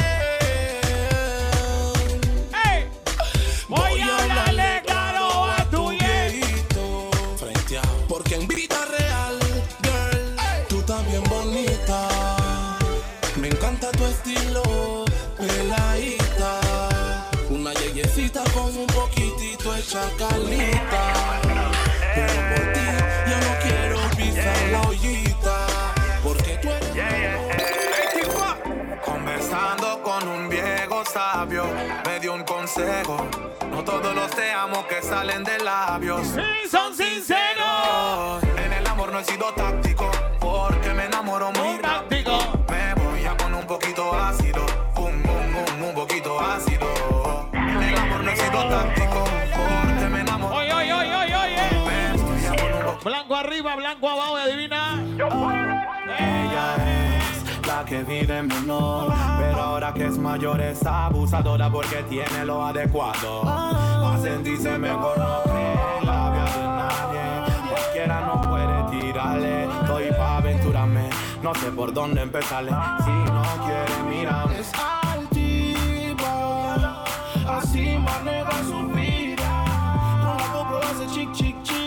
Hey, voy, voy a hablarle claro a tu viejito. Frente a, porque en vida real, girl, hey, tú estás bien bonita. Me encanta tu estilo, peladita. Una yeyecita con un poquitito de chacalita. Pero por ti yo no quiero pisar la ollita, porque tú eres yeah, yeah, yeah. Conversando con un viejo sabio, me dio un consejo. No todos los te amo que salen de labios sí, son sinceros. En el amor no he sido táctico, porque me enamoro muy rápido. Me voy a poner un poquito ácido, un, un, un, un poquito ácido. En el amor no he sido táctico, porque me enamoro. Oye, oye, oye, oye, oye. Blanco arriba, blanco abajo, adivina. Ella es la que vive menor, pero ahora que es mayor es abusadora porque tiene lo adecuado. Va a sentirse mejor, no cree la vida de nadie. Cualquiera no puede tirarle, estoy pa' aventurarme. No sé por dónde empezarle, si no quiere mirarme. Es altiva, así maneja su vida. No la compro, hace chic, chic, chic.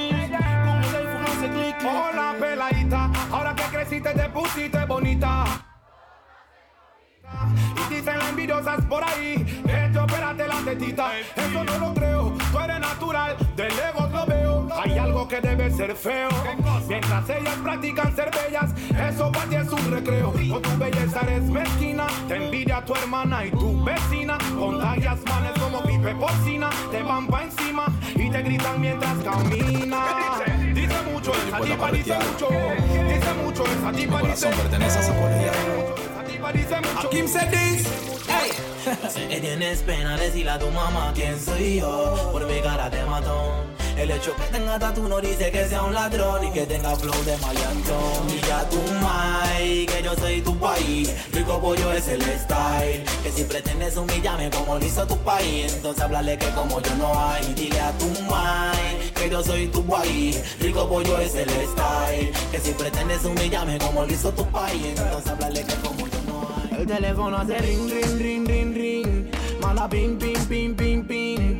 Hola peladita, ahora que creciste te pusiste bonita. Y dicen las envidiosas por ahí que te operaste la tetita. Eso no lo creo, tú eres natural, de lejos lo veo. Hay algo que debe ser feo. Mientras ellas practican ser bellas, eso para ti es un recreo. Con tu belleza eres mezquina, te envidia tu hermana y tu vecina. Contagias manes como gripe porcina, te van pa' encima y te gritan mientras caminas. Dice mucho, esa tipa dice mucho. Dice mucho, esa tipa dice mucho. Pertenece a esa polilla. A Kim se dice, hey. Sé que tienes pena decirle a tu mamá quién soy yo. Por mi cara te mató. El hecho que tenga tatu no dice que sea un ladrón y que tenga flow de maleantón. Y ya tu mai, que yo soy tu país. Rico pollo es el style. Que si pretendes humillarme como lo hizo tu país, entonces háblale que como yo no hay. Dile a tu mai, que yo soy tu país. Rico pollo es el style. Que si pretendes humillarme como lo hizo tu país, entonces háblale que como yo no hay. El teléfono hace ring, ring, ring, ring, ring. Mala ping, ping, ping, ping, ping.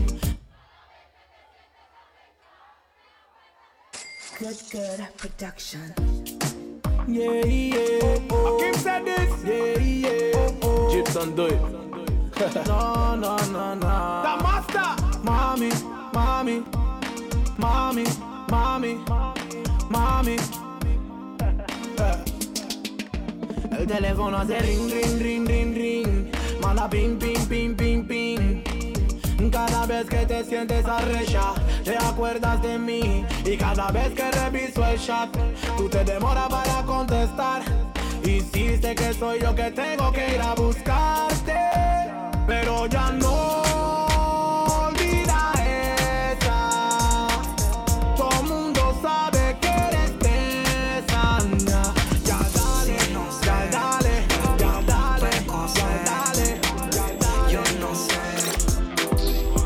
Good, good production. Yeah, yeah. Oh, Kim said this. Yeah, yeah. Oh, Gibson, do it. No, no, no, no. The master. Mommy, mommy, mommy, mommy, mommy. El teléfono hace ring, ring, ring, ring, ring. Mala ping, ping, ping, ping, ping. Cada vez que te sientes arrecha, te acuerdas de mí. Y cada vez que reviso el chat, tú te demoras para contestar. Hiciste que soy yo que tengo que ir a buscarte, pero ya no. Olvida esa. Todo el mundo sabe que eres esa. Ya dale, ya dale, ya dale, ya dale, ya dale. Yo no sé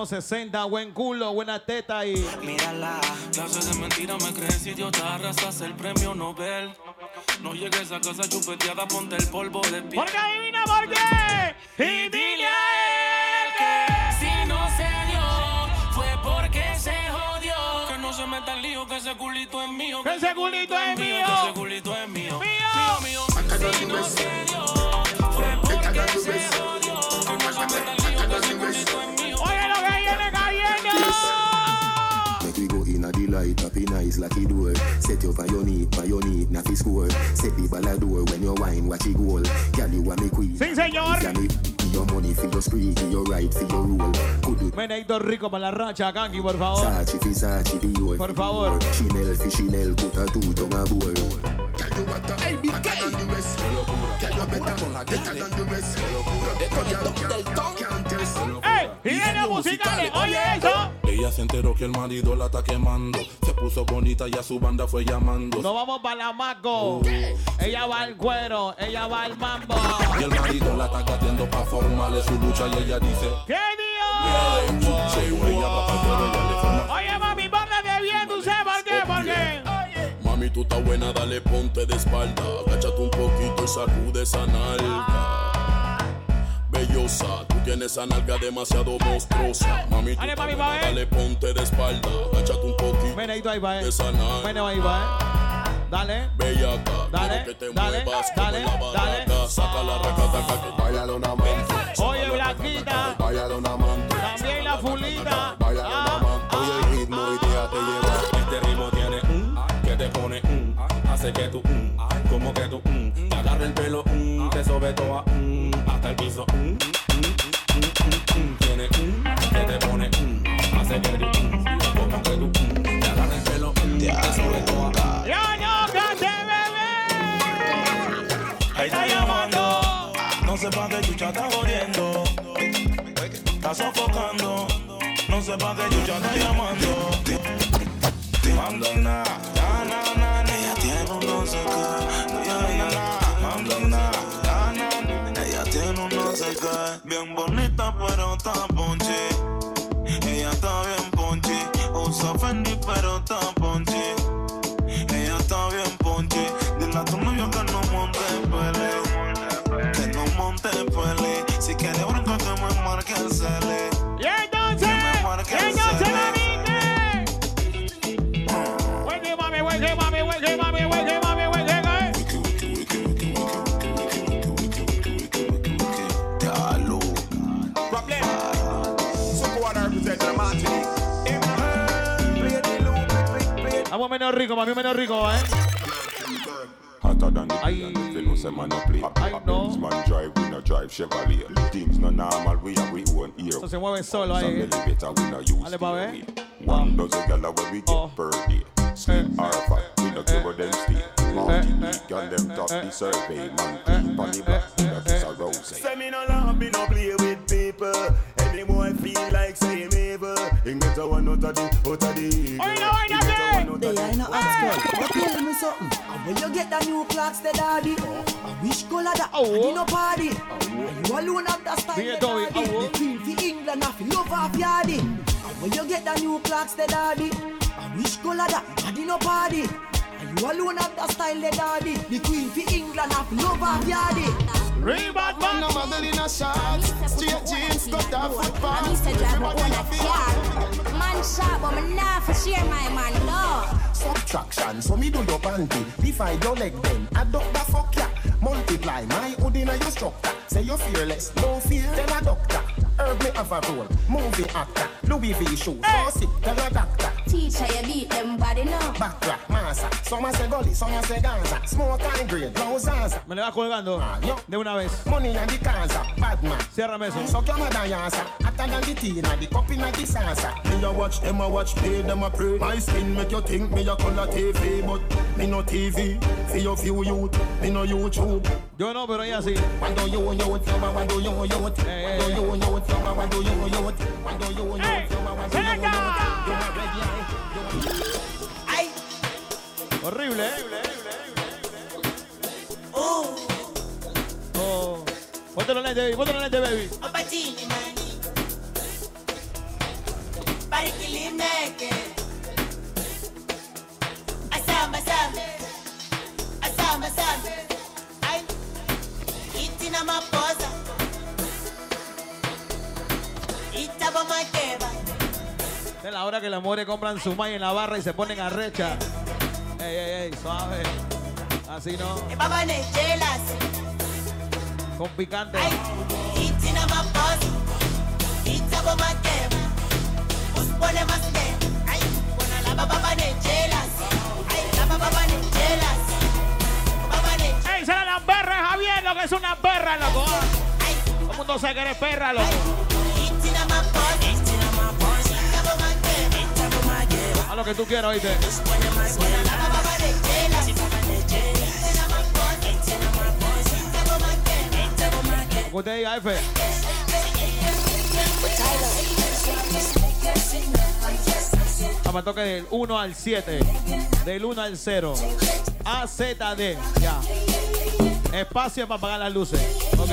Tenemos sesenta, buen culo, buena teta y... Mírala. Clases de mentira me crees, idiota, arrasas el premio Nobel. No llegues a casa chupeteada, ponte el polvo de piel. Porque adivina por qué. Y dile a él que si no se dio, fue porque se jodió. Que no se meta en lío, que ese culito es mío. Que ese culito es mío. Que ese culito es mío. Mío, mío, mío. Si no se dio, fue porque se jodió. Que no se meta en lío, que ese culito es mío. Oye lo que viene cayendo. Make we go in a delight, up in nice like it door. Set you for your need, for your need, not fi score. Set the ball a door when you wine, watch it goal. Girl, you are me queen. Sí, señor. Give your money for your spree, give your right for your rule. Meneito rico para la racha, Kanki, por favor. Sachi fi Sachi, Dior. Por favor. Chanel fi Chanel, put a two tongue a boy. Girl, you better, hey, big guy. Girl, you better, better than the rest. ¡Ey! ¡Y viene musicales! ¡Oye eso! Ella se enteró que el marido la está quemando. Se puso bonita y a su banda fue llamando. Nos vamos para la Maco. Ella va al cuero, ella va al mambo. Y el marido la está catiendo pa' formarle su lucha y ella dice: ¿qué Dios? Oye, mami, pórtate bien, tú sabes por qué, por qué. Mami, tú estás buena, dale, ponte de espalda. Agáchate un poquito y sacude esa nalga. Bellosa, tú tienes esa nalga demasiado monstruosa. Mami, tú dale, estás mami, buena, va, eh. dale, ponte de espalda. Agáchate un poquito Meneito ahí va, eh. de esa nalga. Meneito ahí va, eh. Dale. Bellaca, dale, que te dale, muevas dale, como la dale. barraca. Saca la racata que Báilale una manta. Oye, Blanquita. Báilale una manta. También la fulita. Báilale una manta. Oye, el ritmo y déjate llevar. Este ritmo tiene un que te pone un, hace que tú un, como que tú un, te agarra el pelo un, te sobe toda un, hasta el piso un, un, un, un, un, tiene un que te pone un, hace que tú un, como que tú un, te agarra el pelo un, te sobe toda. ¡Ya no cante, bebé! Ahí está llamando, no sé pa' qué chucha está jodiendo, está sofocando, no sé pa' qué chucha está llamando. Mando na, na, na, na, na. Ella tiene un no sé qué. Mando na, na, na, na. Ella tiene un no sé qué. Bien bonita pero está ponche. Ella está bien ponche. Usa Fendi pero está ponche. Ella está bien ponche. Dile a tu novio que no monte pele. Que no monte pele. Si quiere bronca que me marque el cele. Y entonces, y entonces la niña. Wiki mami, wiki mami, wiki mami, wiki mami, wiki Vamos menos rico, mami, menos rico, eh. Hotter than the day and if you know say man no play. I know. Man drive, we no drive Chevrolet. Things no normal, we have we own ear. Eso se mueve solo ahí. Some elevator, we no use Dale pa' ver. One dozen gala where we get per day. Slim or fat, we no care what them stay. Marty week, girl them top the survey. Man clean pon the block, that is a rose. Say me no laugh, me no play with people. Any boy feel like say him evil. Him get a one out of the, out of the evil. Oye, no, oye, no, They ain't no ask but tell me something. And when you get the new clocks, the daddy, I wish color that I did no party. And you alone have that style, the daddy. The queen for England, I feel love off yardy. And when you get the new clocks, the daddy, I wish color that I did no party. And you alone have that style, the daddy. The queen for England, I feel love off yardy. Reebok man, no model in a shot. Straight jeans, cut off football. I used to drive my own a car. Man shop, but me nah for share my man, no. Subtraction, so me do your panty. Divide your leg then, adopt the fuck ya. Multiply my hood in a your structure. Say you're fearless, no fear, tell a doctor. Herb me have a role, movie actor. Louis V shoes, so sick, tell a doctor. Teacher, you beat them body, no. Backtrack, massa. Some say gully, some say Gaza. Smoke and grade, no Zaza. Me le vas colgando de una vez. Money and the casa, bad man. Ciérrame eso. So come on, dancer. Hotter than the tea, and the cup in the salsa. Me a watch, them a watch, play them a pray. My skin make you think me a color T V, but me no T V. For your few youth, me no YouTube. Yo no, pero ella sí. Cuando yo yo te va, cuando yo yo te, cuando yo yo te va, cuando yo yo te, cuando yo yo te va, cuando yo yo te. Ay. Horrible, eh. Oh. Oh. Ponte los lentes, baby. Ponte los lentes, baby. Nobody can leave naked. Asamba, asamba. Asamba, asamba. Ay, itina maposa. Itabo maqueba. Es la hora que las mujeres compran su maíz en la barra y se ponen a recha. Ey, ey, ey, suave. Así no. Con picante. Itina maposa. Itabo maqueba. Uspone más que. Ay, pone la baba de chelas. Ay, la baba de chelas. Baba de. Ey, será la perra, Javier, lo que es una perra, loco. Todo el mundo sabe que eres perra, loco. Itina maposa. Itina maposa. Itabo maqueba. Itabo maqueba. Haz lo que tú quieras, oíste. Uspone más que. La baba de chelas. Itina maposa. Itina maposa. Itabo maqueba. Itabo maqueba. Como usted diga, F. Me toque del uno al siete, del uno al cero, A, Z, D, ya. Espacio para apagar las luces, ¿ok?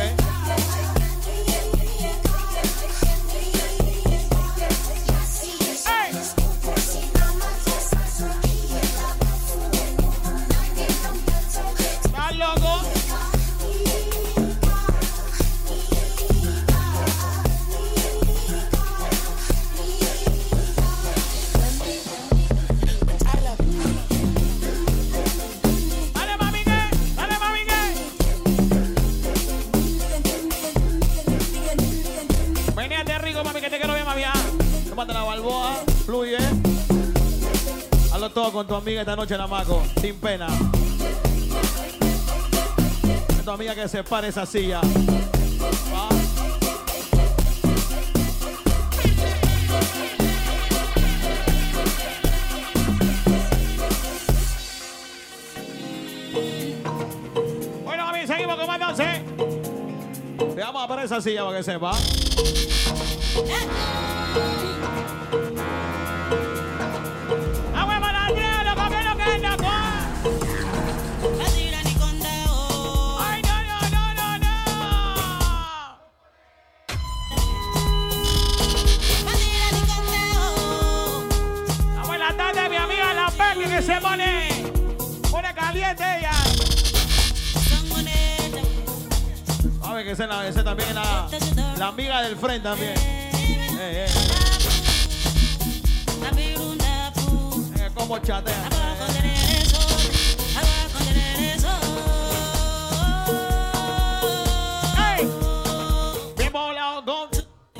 ¡Hey! ¿Estás loco? Tómate la balboa, fluye. Hazlo todo con tu amiga esta noche, Namaco, sin pena. Es tu amiga que se pare esa silla. ¿Va? Bueno, mami, seguimos con más danza. Le vamos a parar esa silla para que sepa. Que se pone, pone caliente ella. A ver que esa, la, esa también es la, la amiga del frente también. Eh, eh. Eh, como chatea. Hey, bien volado con.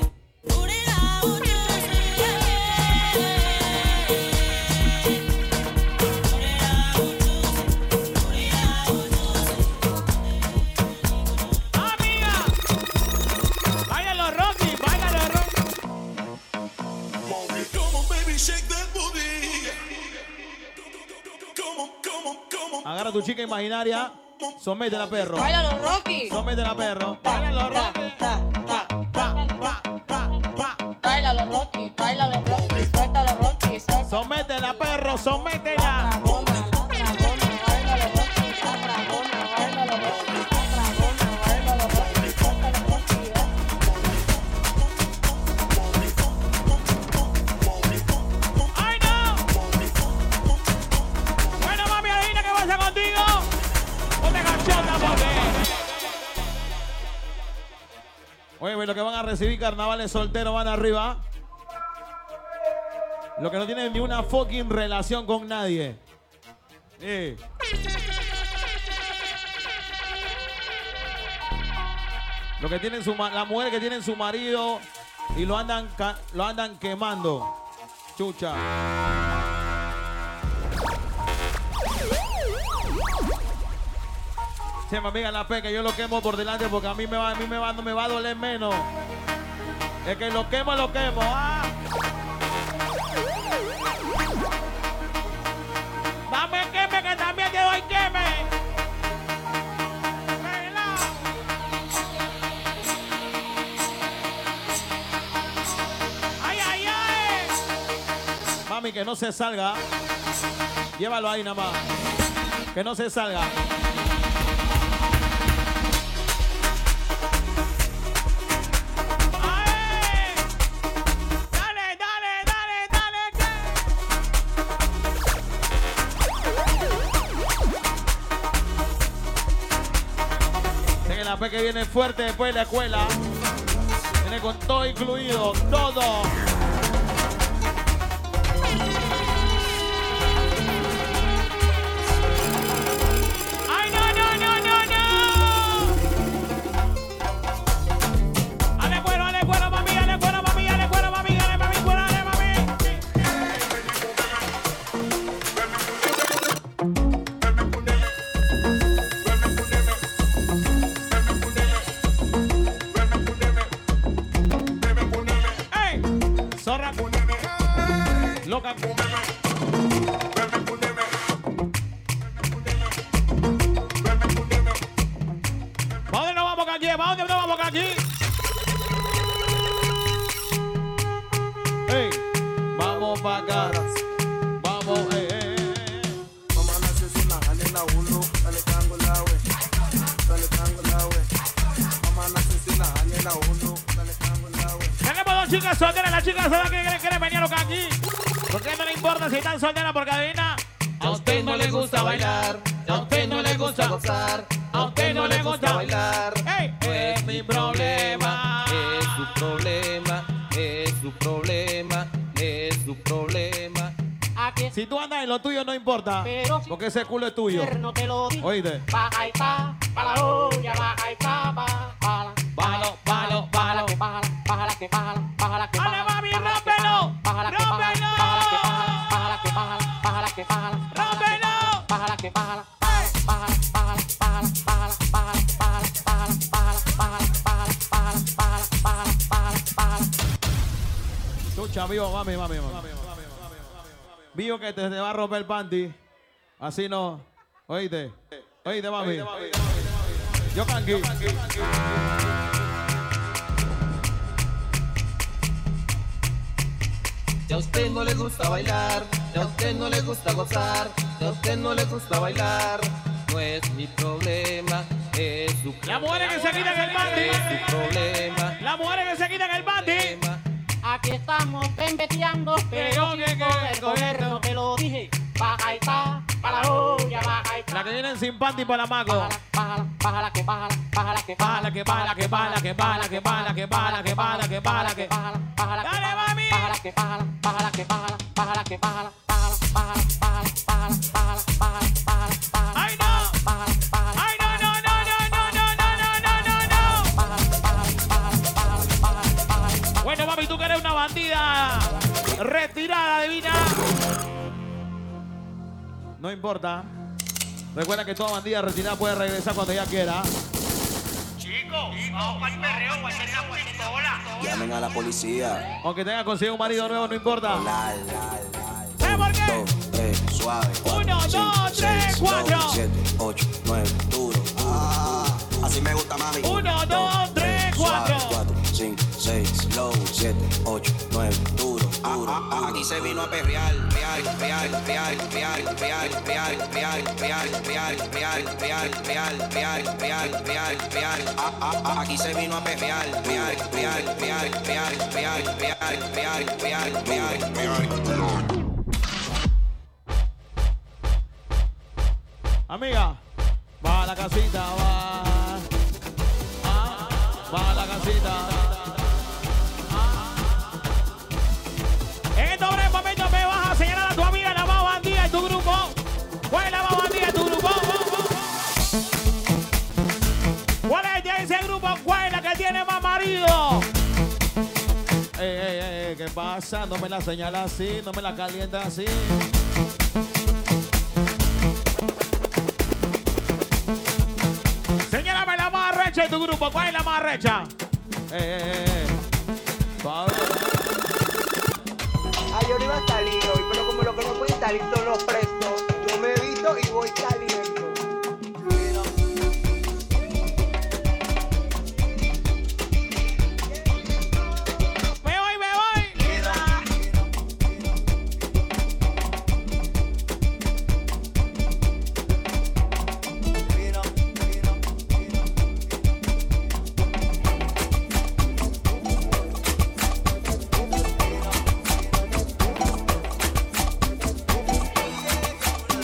Agarra a tu chica imaginaria, sométela, perro. Báilalo, Rocky. Sométela, perro. Báilalo, Rocky. Báilalo, Rocky. Báilalo, Rocky. Suéltalo, Rocky. Sométela, perro. Sométela. Oye, los que van a recibir carnavales solteros van arriba. Los que no tienen ni una fucking relación con nadie. Sí. Los que tienen su la mujer que tienen su marido y lo andan lo andan quemando. Chucha. Se me amiga la pe que yo lo quemo por delante porque a mí me va, a mí me va, no me va a doler menos. Es que lo quemo, lo quemo. ¡Ah! Dame queme que también te doy queme. Ay, ay, ay. Mami, que no se salga. Llévalo ahí nada más. Que no se salga. Dale, dale, dale, P que viene fuerte después de la escuela. Viene con todo incluido, todo. ¡Ay, no, no, no, no, no! ¡Ale bueno, ale bueno, mami, ale bueno, mami, ale bueno, mami, ale mami, bueno, ale mami! ¡Ey! Zorra, loca. ¿Para dónde nos vamos aquí? ¿Para dónde nos vamos aquí? ¡Ey! Vamos para acá. Vamos, ey, ey, ey. Tenemos dos chicas solteras. Las chicas solteras que quieren, quieren venir a los aquí. Porque no le importa si están solteras, porque adivina. A usted no le gusta bailar, a usted no le gusta gozar, a usted no le gusta bailar. ¡Ey! Es mi problema, es su problema, es su problema, es su problema. Si tú andas en lo tuyo no importa, porque ese culo es tuyo. Oíste. Baja y pa, para la olla, baja y pa, pa, para. Bájalo, bájalo, bájalo. Bájala que bájala, bájala que ¡Ale, bájala. mami, rómpelo! Bájala que bájala, bájala que bájala, bájala que bájala, bájala que bájala. ¡Rómpelo! Bájala que bájala, bájala, bájala, bájala, bájala, bájala, bájala, bájala, bájala, bájala, bájala, bájala, bájala, bájala, bájala. Escucha, vivo, mami, mami, mami. Vivo que te, te va a romper el panty. Así no. Oíste. Oíste, mami. Yo canqui. Si a usted no le gusta bailar, si a usted no le gusta gozar, si a usted no le gusta bailar, no es mi problema, es su problema. Las mujeres que se quitan el panty. Es su problema. Las mujeres que se quitan el panty. Aquí estamos embeteando, pero sin poder coger, no te lo dije. Baja y pa, para la olla, baja y pa. La que vienen sin panty para la mago. Bájala, bájala que bájala, bájala que bájala, que bájala, que bájala, que bájala, que bájala, que bájala, que bájala, que bájala, que bájala. Dale, mami. Bájala que bájala, bájala que bájala, bájala que bájala, bájala, bájala, bájala, bájala, bájala, bájala, bájala, bájala. ¡Ay, no! Bájala, bájala. ¡Ay, no, no, no, no, no, no, no, no, no, no! Bájala, bájala, bájala, bájala, bájala, bájala. Bueno, mami, tú que eres una bandida retirada, divina. No importa. Recuerda que toda bandida retirada puede regresar cuando ella quiera. Chicos, vamos para el perreo, para hacer una pistola. Llamen a la policía. Aunque tenga consigo un marido nuevo, no importa. La, la, la. ¿Eh, por qué? Dos, tres, suave. Uno, dos, tres, cuatro. siete, ocho, nueve, duro. Ah, así me gusta, mami. Uno, dos, tres, cuatro. cuatro, cinco, seis, low, siete, ocho, nueve, duro, duro. Ah, ah, aquí se vino a perrear, real, real, real, real, real, real, real, real, real, real, real, real, real, real, real, real. Ah, ah, ah, aquí se vino a perrear, real, real, real, real, real, real, real, real, real, real. Amiga, va a la casita, va. Ah, va a la casita. Ah. En estos breves momentos me vas a señalar a tu amiga la más bandida en tu grupo. ¿Cuál es la más bandida en tu grupo? ¿Cuál es de ese grupo? ¿Cuál es la que tiene más marido? Ey, ey, ey, ¿qué pasa? No me la señala así, no me la calienta así. Señálame la más arrecha de tu grupo. ¿Cuál es la más arrecha? Eh, eh, eh. Ay, yo no iba a salir hoy, pero como lo que no puede salir todo